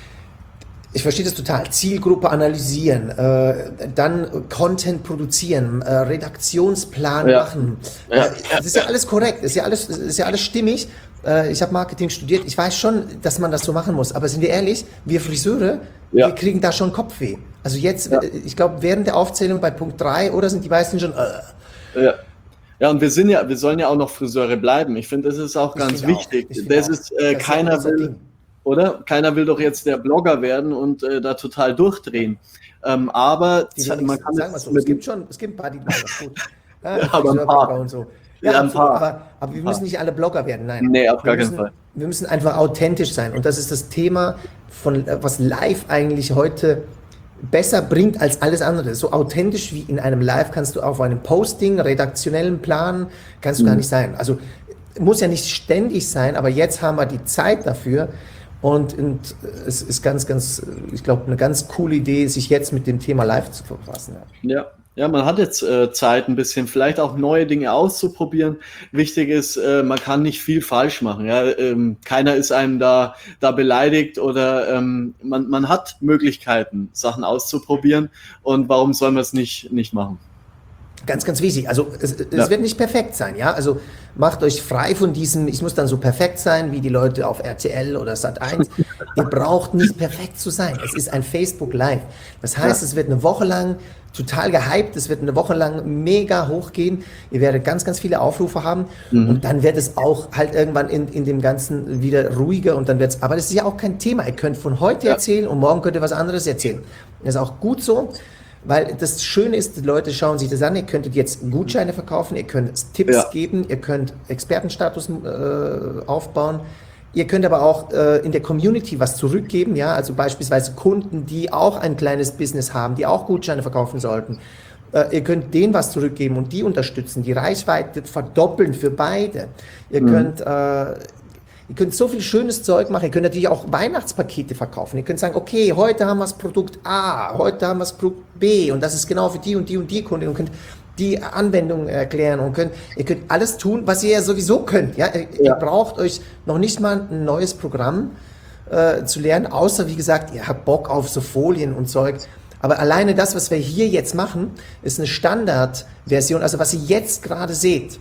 ich verstehe das total, Zielgruppe analysieren, äh, dann Content produzieren, äh, Redaktionsplan Ja. machen. Ja. Äh, das ist ja alles korrekt, ist ja alles, ist ja alles stimmig. Äh, ich habe Marketing studiert, ich weiß schon, dass man das so machen muss. Aber sind wir ehrlich, wir Friseure, Ja. wir kriegen da schon Kopfweh. Also jetzt, Ja. äh, ich glaube, während der Aufzählung bei Punkt drei oder sind die meisten schon, äh, Ja. Ja, und wir sind ja, wir sollen ja auch noch Friseure bleiben. Ich finde, das ist auch Ich ganz finde auch. wichtig. Ich finde Das auch. ist, äh, Das ist ja keiner unser will, Ding. oder? Keiner will doch jetzt der Blogger werden und äh, da total durchdrehen. Ähm, aber Die z- man wenigsten, kann sagen wir das so, es mit, gibt schon, es gibt ein paar, die machen das gut. Ja, Ja, aber ein Friseurblogger paar. und so. Ja, Ja, ein absolut, paar. aber, aber wir Ein paar. müssen nicht alle Blogger werden, nein. Nee, auf gar wir keinen müssen, Fall. Wir müssen einfach authentisch sein und das ist das Thema, von äh, was live eigentlich heute besser bringt als alles andere. So authentisch wie in einem Live kannst du auf einem Posting, redaktionellen Plan, kannst du Mhm. gar nicht sein. Also muss ja nicht ständig sein, aber jetzt haben wir die Zeit dafür. Und, und es ist ganz, ganz, ich glaube, eine ganz coole Idee, sich jetzt mit dem Thema live zu befassen. Ja. Ja, ja, man hat jetzt äh, Zeit, ein bisschen vielleicht auch neue Dinge auszuprobieren. Wichtig ist, äh, man kann nicht viel falsch machen. Ja? Ähm, keiner ist einem da, da beleidigt oder ähm, man, man hat Möglichkeiten, Sachen auszuprobieren. Und warum soll man es nicht, nicht machen? Ganz, ganz wichtig. Also es, es Ja. wird nicht perfekt sein, ja. Also macht euch frei von diesem, ich muss dann so perfekt sein wie die Leute auf R T L oder Sat eins. Ihr braucht nicht perfekt zu sein. Es ist ein Facebook Live. Das heißt, Ja. es wird eine Woche lang total gehypt, es wird eine Woche lang mega hochgehen. Ihr werdet ganz, ganz viele Aufrufe haben Mhm. und dann wird es auch halt irgendwann in, in dem Ganzen wieder ruhiger und dann wird es, aber das ist ja auch kein Thema. Ihr könnt von heute Ja. erzählen und morgen könnt ihr was anderes erzählen. Das ist auch gut so. Weil das Schöne ist, die Leute schauen sich das an, ihr könntet jetzt Gutscheine verkaufen, ihr könnt Tipps Ja. geben, ihr könnt Expertenstatus äh, aufbauen, ihr könnt aber auch äh, in der Community was zurückgeben, ja, also beispielsweise Kunden, die auch ein kleines Business haben, die auch Gutscheine verkaufen sollten. Äh, ihr könnt denen was zurückgeben und die unterstützen, die Reichweite verdoppeln für beide. Ihr Mhm. könnt äh, Ihr könnt so viel schönes Zeug machen. Ihr könnt natürlich auch Weihnachtspakete verkaufen. Ihr könnt sagen, okay, heute haben wir das Produkt A, heute haben wir das Produkt B und das ist genau für die und die und die Kunden und könnt die Anwendung erklären und könnt, ihr könnt alles tun, was ihr ja sowieso könnt. Ja? Ihr, Ja. ihr braucht euch noch nicht mal ein neues Programm äh, zu lernen, außer wie gesagt, ihr habt Bock auf so Folien und Zeug. Aber alleine das, was wir hier jetzt machen, ist eine Standardversion. Also was ihr jetzt gerade seht,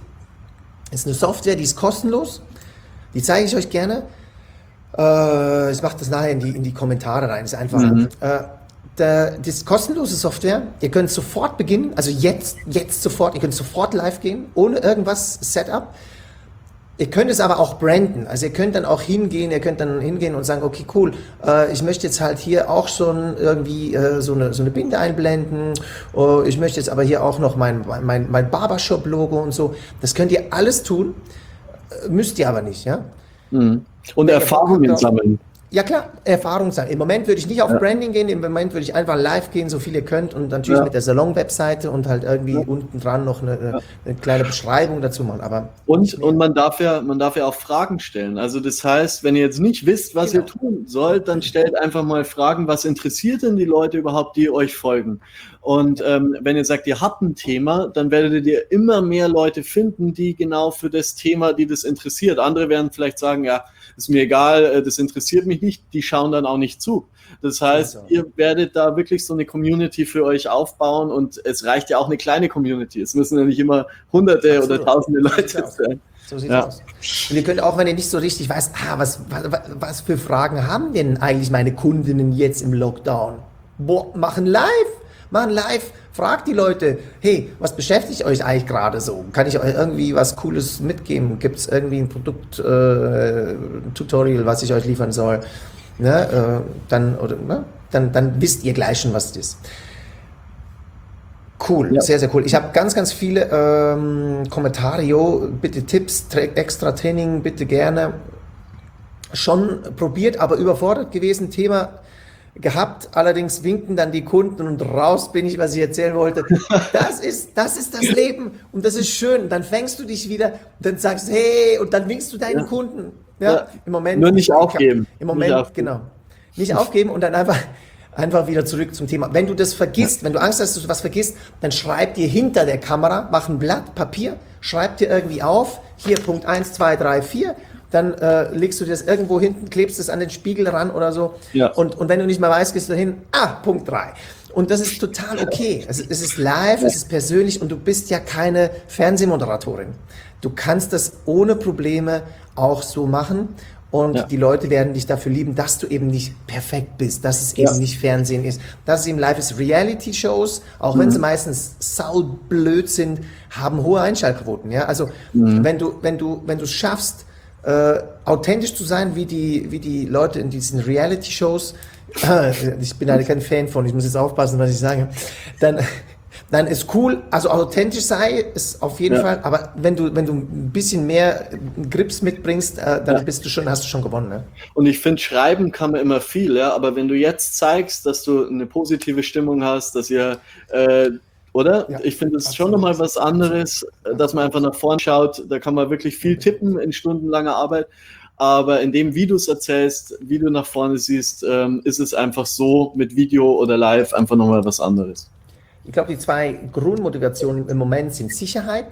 ist eine Software, die ist kostenlos. Die zeige ich euch gerne. Äh, ich mache das nachher in die, in die Kommentare rein. Das ist einfach. Mhm. Äh, der, das ist kostenlose Software. Ihr könnt sofort beginnen, also jetzt, jetzt sofort. Ihr könnt sofort live gehen, ohne irgendwas Setup. Ihr könnt es aber auch branden. Also ihr könnt dann auch hingehen, ihr könnt dann hingehen und sagen, okay, cool, äh, ich möchte jetzt halt hier auch schon irgendwie äh, so, eine, so eine Binde einblenden. Oh, ich möchte jetzt aber hier auch noch mein, mein, mein Barbershop-Logo und so. Das könnt ihr alles tun. Müsst ihr aber nicht, ja? Mhm. Und Wenn ihr Erfahrungen Bock habt, sammeln. Ja klar, Erfahrung sein. Im Moment würde ich nicht auf Ja. Branding gehen, im Moment würde ich einfach live gehen, so viel ihr könnt und natürlich Ja. mit der Salon-Webseite und halt irgendwie Ja. unten dran noch eine, eine, eine kleine Beschreibung dazu machen. Aber Und, nicht mehr. und man darf ja, man darf ja auch Fragen stellen. Also das heißt, wenn ihr jetzt nicht wisst, was Genau. ihr tun sollt, dann stellt einfach mal Fragen, was interessiert denn die Leute überhaupt, die euch folgen? Und ähm, wenn ihr sagt, ihr habt ein Thema, dann werdet ihr immer mehr Leute finden, die genau für das Thema, die das interessiert. Andere werden vielleicht sagen, ja, ist mir egal, äh, das interessiert mich nicht, die schauen dann auch nicht zu. Das heißt, also. ihr werdet da wirklich so eine Community für euch aufbauen und es reicht ja auch eine kleine Community. Es müssen ja nicht immer Hunderte Absolut. oder Tausende Leute sein. So sieht es ja. aus. Und ihr könnt auch, wenn ihr nicht so richtig weißt, ah, was, was, was für Fragen haben denn eigentlich meine Kundinnen jetzt im Lockdown? Boah, machen live, machen live, fragt die Leute, hey, was beschäftigt euch eigentlich gerade so? Kann ich euch irgendwie was Cooles mitgeben? Gibt es irgendwie ein Produkt, äh, Tutorial, was ich euch liefern soll? Ne, äh, dann, oder, ne? dann, dann wisst ihr gleich schon, was es ist. Cool, ja. sehr, sehr cool. Ich habe ganz, ganz viele ähm, Kommentare, jo, bitte Tipps, tra- extra Training, bitte gerne. Schon probiert, aber überfordert gewesen, Thema gehabt, allerdings winken dann die Kunden und raus bin ich, was ich erzählen wollte. Das ist, das ist das Leben und das ist schön. Dann fängst du dich wieder, dann sagst du, hey, und dann winkst du deinen ja. Kunden. Ja, ja, im Moment. Nur nicht aufgeben. Im Moment, nicht aufgeben. genau. Nicht aufgeben und dann einfach, einfach wieder zurück zum Thema. Wenn du das vergisst, ja. wenn du Angst hast, dass du was vergisst, dann schreib dir hinter der Kamera, mach ein Blatt Papier, schreib dir irgendwie auf, hier Punkt eins, zwei, drei, vier, dann äh, legst du dir das irgendwo hinten, klebst es an den Spiegel ran oder so. Ja. Und, und wenn du nicht mehr weißt, gehst du hin, ah, Punkt drei. Und das ist total okay. Es, es ist live, es ist persönlich und du bist ja keine Fernsehmoderatorin. Du kannst das ohne Probleme auch so machen und ja. die Leute werden dich dafür lieben, dass du eben nicht perfekt bist, dass es ja. eben nicht Fernsehen ist, dass es eben live ist. Reality-Shows, auch mhm. wenn sie meistens saublöd sind, haben hohe Einschaltquoten. Ja? Also mhm. wenn du wenn du wenn du es schaffst, äh, authentisch zu sein, wie die wie die Leute in diesen Reality-Shows, ich bin halt kein Fan von, ich muss jetzt aufpassen, was ich sage, dann Dann ist cool, also authentisch sei, ist auf jeden ja. Fall, aber wenn du, wenn du ein bisschen mehr Grips mitbringst, äh, dann ja. bist du schon, hast du schon gewonnen. Ne? Und ich finde, schreiben kann man immer viel, ja, aber wenn du jetzt zeigst, dass du eine positive Stimmung hast, dass ihr, äh, oder? Ja. Ich finde, es ist schon nochmal was anderes, dass man einfach nach vorn schaut, da kann man wirklich viel tippen in stundenlanger Arbeit. Aber in dem, wie du es erzählst, wie du nach vorne siehst, ähm, ist es einfach so mit Video oder live einfach nochmal was anderes. Ich glaube, die zwei Grundmotivationen im Moment sind Sicherheit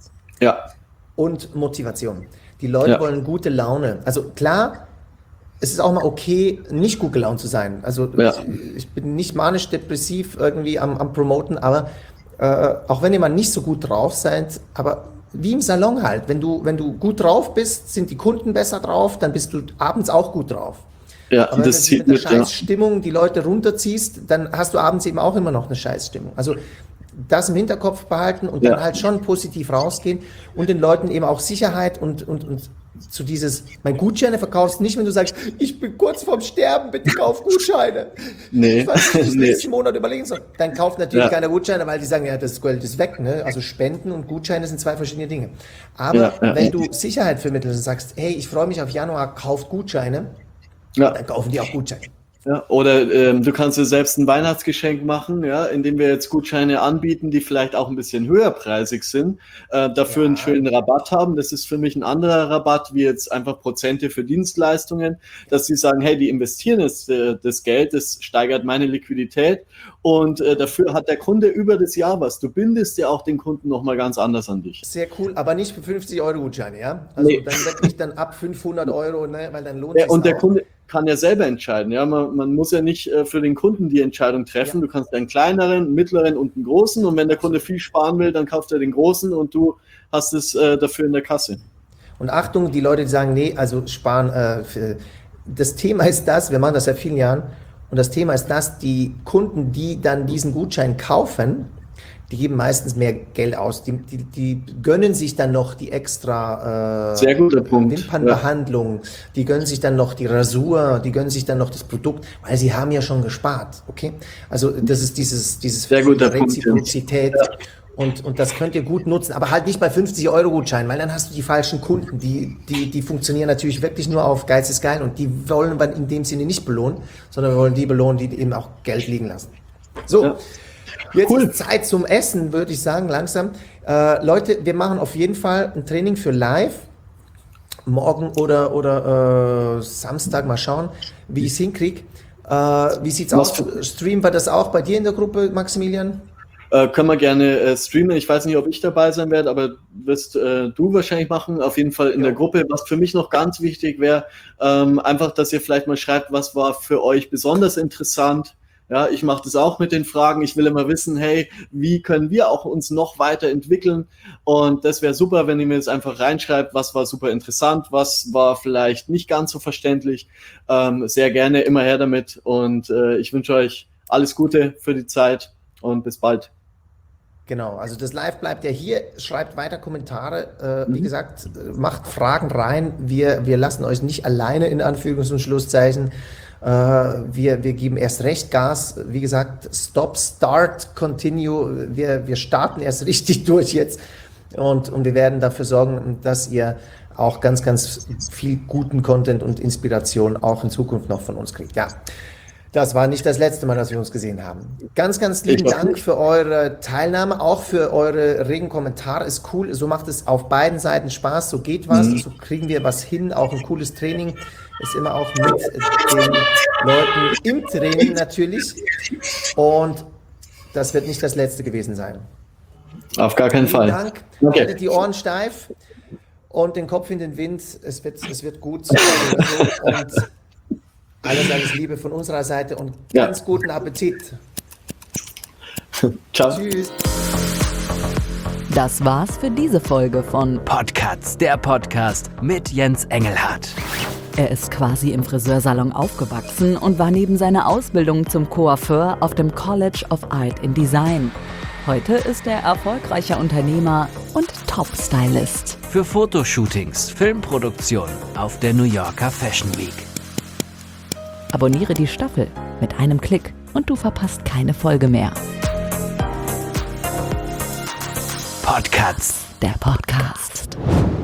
ja. und Motivation. Die Leute ja. wollen gute Laune. Also klar, es ist auch mal okay, nicht gut gelaunt zu sein. Also ja. ich, ich bin nicht manisch-depressiv irgendwie am, am Promoten, aber äh, auch wenn ihr mal nicht so gut drauf seid, aber wie im Salon halt, wenn du, wenn du gut drauf bist, sind die Kunden besser drauf, dann bist du abends auch gut drauf. Ja, aber wenn das du mit einer ja. Scheißstimmung die Leute runterziehst, dann hast du abends eben auch immer noch eine Scheißstimmung. Also das im Hinterkopf behalten und ja. dann halt schon positiv rausgehen und den Leuten eben auch Sicherheit und, und, und zu dieses, mein Gutscheine verkaufst nicht, wenn du sagst, ich bin kurz vorm Sterben, bitte kauf Gutscheine. Nee. Ich weiß nicht, was ich nee. nächsten Monat überlegen soll. Dann kauft natürlich ja. keiner Gutscheine, weil die sagen, ja, das Geld ist weg. Ne? Also Spenden und Gutscheine sind zwei verschiedene Dinge. Aber ja, ja. wenn du Sicherheit vermittelst und sagst, hey, ich freue mich auf Januar, kauft Gutscheine, ja. dann kaufen die auch Gutscheine. Ja, oder ähm, du kannst dir selbst ein Weihnachtsgeschenk machen, ja, indem wir jetzt Gutscheine anbieten, die vielleicht auch ein bisschen höherpreisig sind, äh, dafür ja. einen schönen Rabatt haben. Das ist für mich ein anderer Rabatt, wie jetzt einfach Prozente für Dienstleistungen, dass sie sagen, hey, die investieren das, äh, das Geld, das steigert meine Liquidität und äh, dafür hat der Kunde über das Jahr was. Du bindest ja auch den Kunden nochmal ganz anders an dich. Sehr cool, aber nicht für fünfzig Euro Gutscheine, ja? Also nee. dann wirklich dann ab fünfhundert Euro, ne, weil dann lohnt ja, es und der auch. Kunde kann ja selber entscheiden. Ja, man, man muss ja nicht äh, für den Kunden die Entscheidung treffen. Ja. Du kannst einen kleineren, einen mittleren und einen großen. Und wenn der Kunde viel sparen will, dann kauft er den großen und du hast es äh, dafür in der Kasse. Und Achtung, die Leute, die sagen, nee, also sparen. Äh, für, das Thema ist das, wir machen das seit vielen Jahren. Und das Thema ist das, die Kunden, die dann diesen Gutschein kaufen, die geben meistens mehr Geld aus. Die, die, die gönnen sich dann noch die extra äh, Sehr guter Punkt. Wimpernbehandlung, ja. die gönnen sich dann noch die Rasur, die gönnen sich dann noch das Produkt, weil sie haben ja schon gespart. Okay? Also das ist dieses, dieses Sehr guter Reziprozität. Punkt, ja. Und, und das könnt ihr gut nutzen, aber halt nicht bei fünfzig Euro Gutschein, weil dann hast du die falschen Kunden. Die, die, die funktionieren natürlich wirklich nur auf Geiz ist geil und die wollen wir in dem Sinne nicht belohnen, sondern wir wollen die belohnen, die eben auch Geld liegen lassen. So. Ja. Jetzt cool. ist Zeit zum Essen, würde ich sagen, langsam. Äh, Leute, wir machen auf jeden Fall ein Training für live. Morgen oder, oder äh, Samstag, mal schauen, wie ich es hinkriege. Äh, wie sieht's aus? Streamen wir das auch bei dir in der Gruppe, Maximilian? Äh, können wir gerne äh, streamen. Ich weiß nicht, ob ich dabei sein werde, aber wirst äh, du wahrscheinlich machen. Auf jeden Fall in ja. der Gruppe. Was für mich noch ganz wichtig wäre, ähm, einfach, dass ihr vielleicht mal schreibt, was war für euch besonders interessant. Ja, ich mache das auch mit den Fragen. Ich will immer wissen, hey, wie können wir auch uns noch weiterentwickeln? Und das wäre super, wenn ihr mir jetzt einfach reinschreibt, was war super interessant, was war vielleicht nicht ganz so verständlich. Ähm, sehr gerne, immer her damit. Und äh, ich wünsche euch alles Gute für die Zeit und bis bald. Genau, also das Live bleibt ja hier, schreibt weiter Kommentare, äh, mhm. wie gesagt, macht Fragen rein, wir, wir lassen euch nicht alleine in Anführungs- und Schlusszeichen, äh, wir, wir geben erst recht Gas, wie gesagt, Stop, Start, Continue, wir, wir starten erst richtig durch jetzt und, und wir werden dafür sorgen, dass ihr auch ganz, ganz viel guten Content und Inspiration auch in Zukunft noch von uns kriegt, ja. Das war nicht das letzte Mal, dass wir uns gesehen haben. Ganz, ganz lieben Dank für eure Teilnahme, auch für eure regen Kommentare. Ist cool, so macht es auf beiden Seiten Spaß, so geht was, mhm. so kriegen wir was hin, auch ein cooles Training ist immer auch mit den Leuten im Training natürlich und das wird nicht das letzte gewesen sein. Auf gar keinen Fall. Dank, okay. Haltet die Ohren steif und den Kopf in den Wind, es wird, es wird gut und alles, alles Liebe von unserer Seite und ganz ja. guten Appetit. Ciao. Tschüss. Das war's für diese Folge von Podcuts, der Podcast mit Jens Engelhardt. Er ist quasi im Friseursalon aufgewachsen und war neben seiner Ausbildung zum Coiffeur auf dem College of Art in Design. Heute ist er erfolgreicher Unternehmer und Top-Stylist. Für Fotoshootings, Filmproduktion auf der New Yorker Fashion Week. Abonniere die Staffel mit einem Klick und du verpasst keine Folge mehr. Podcuts, der Podcast.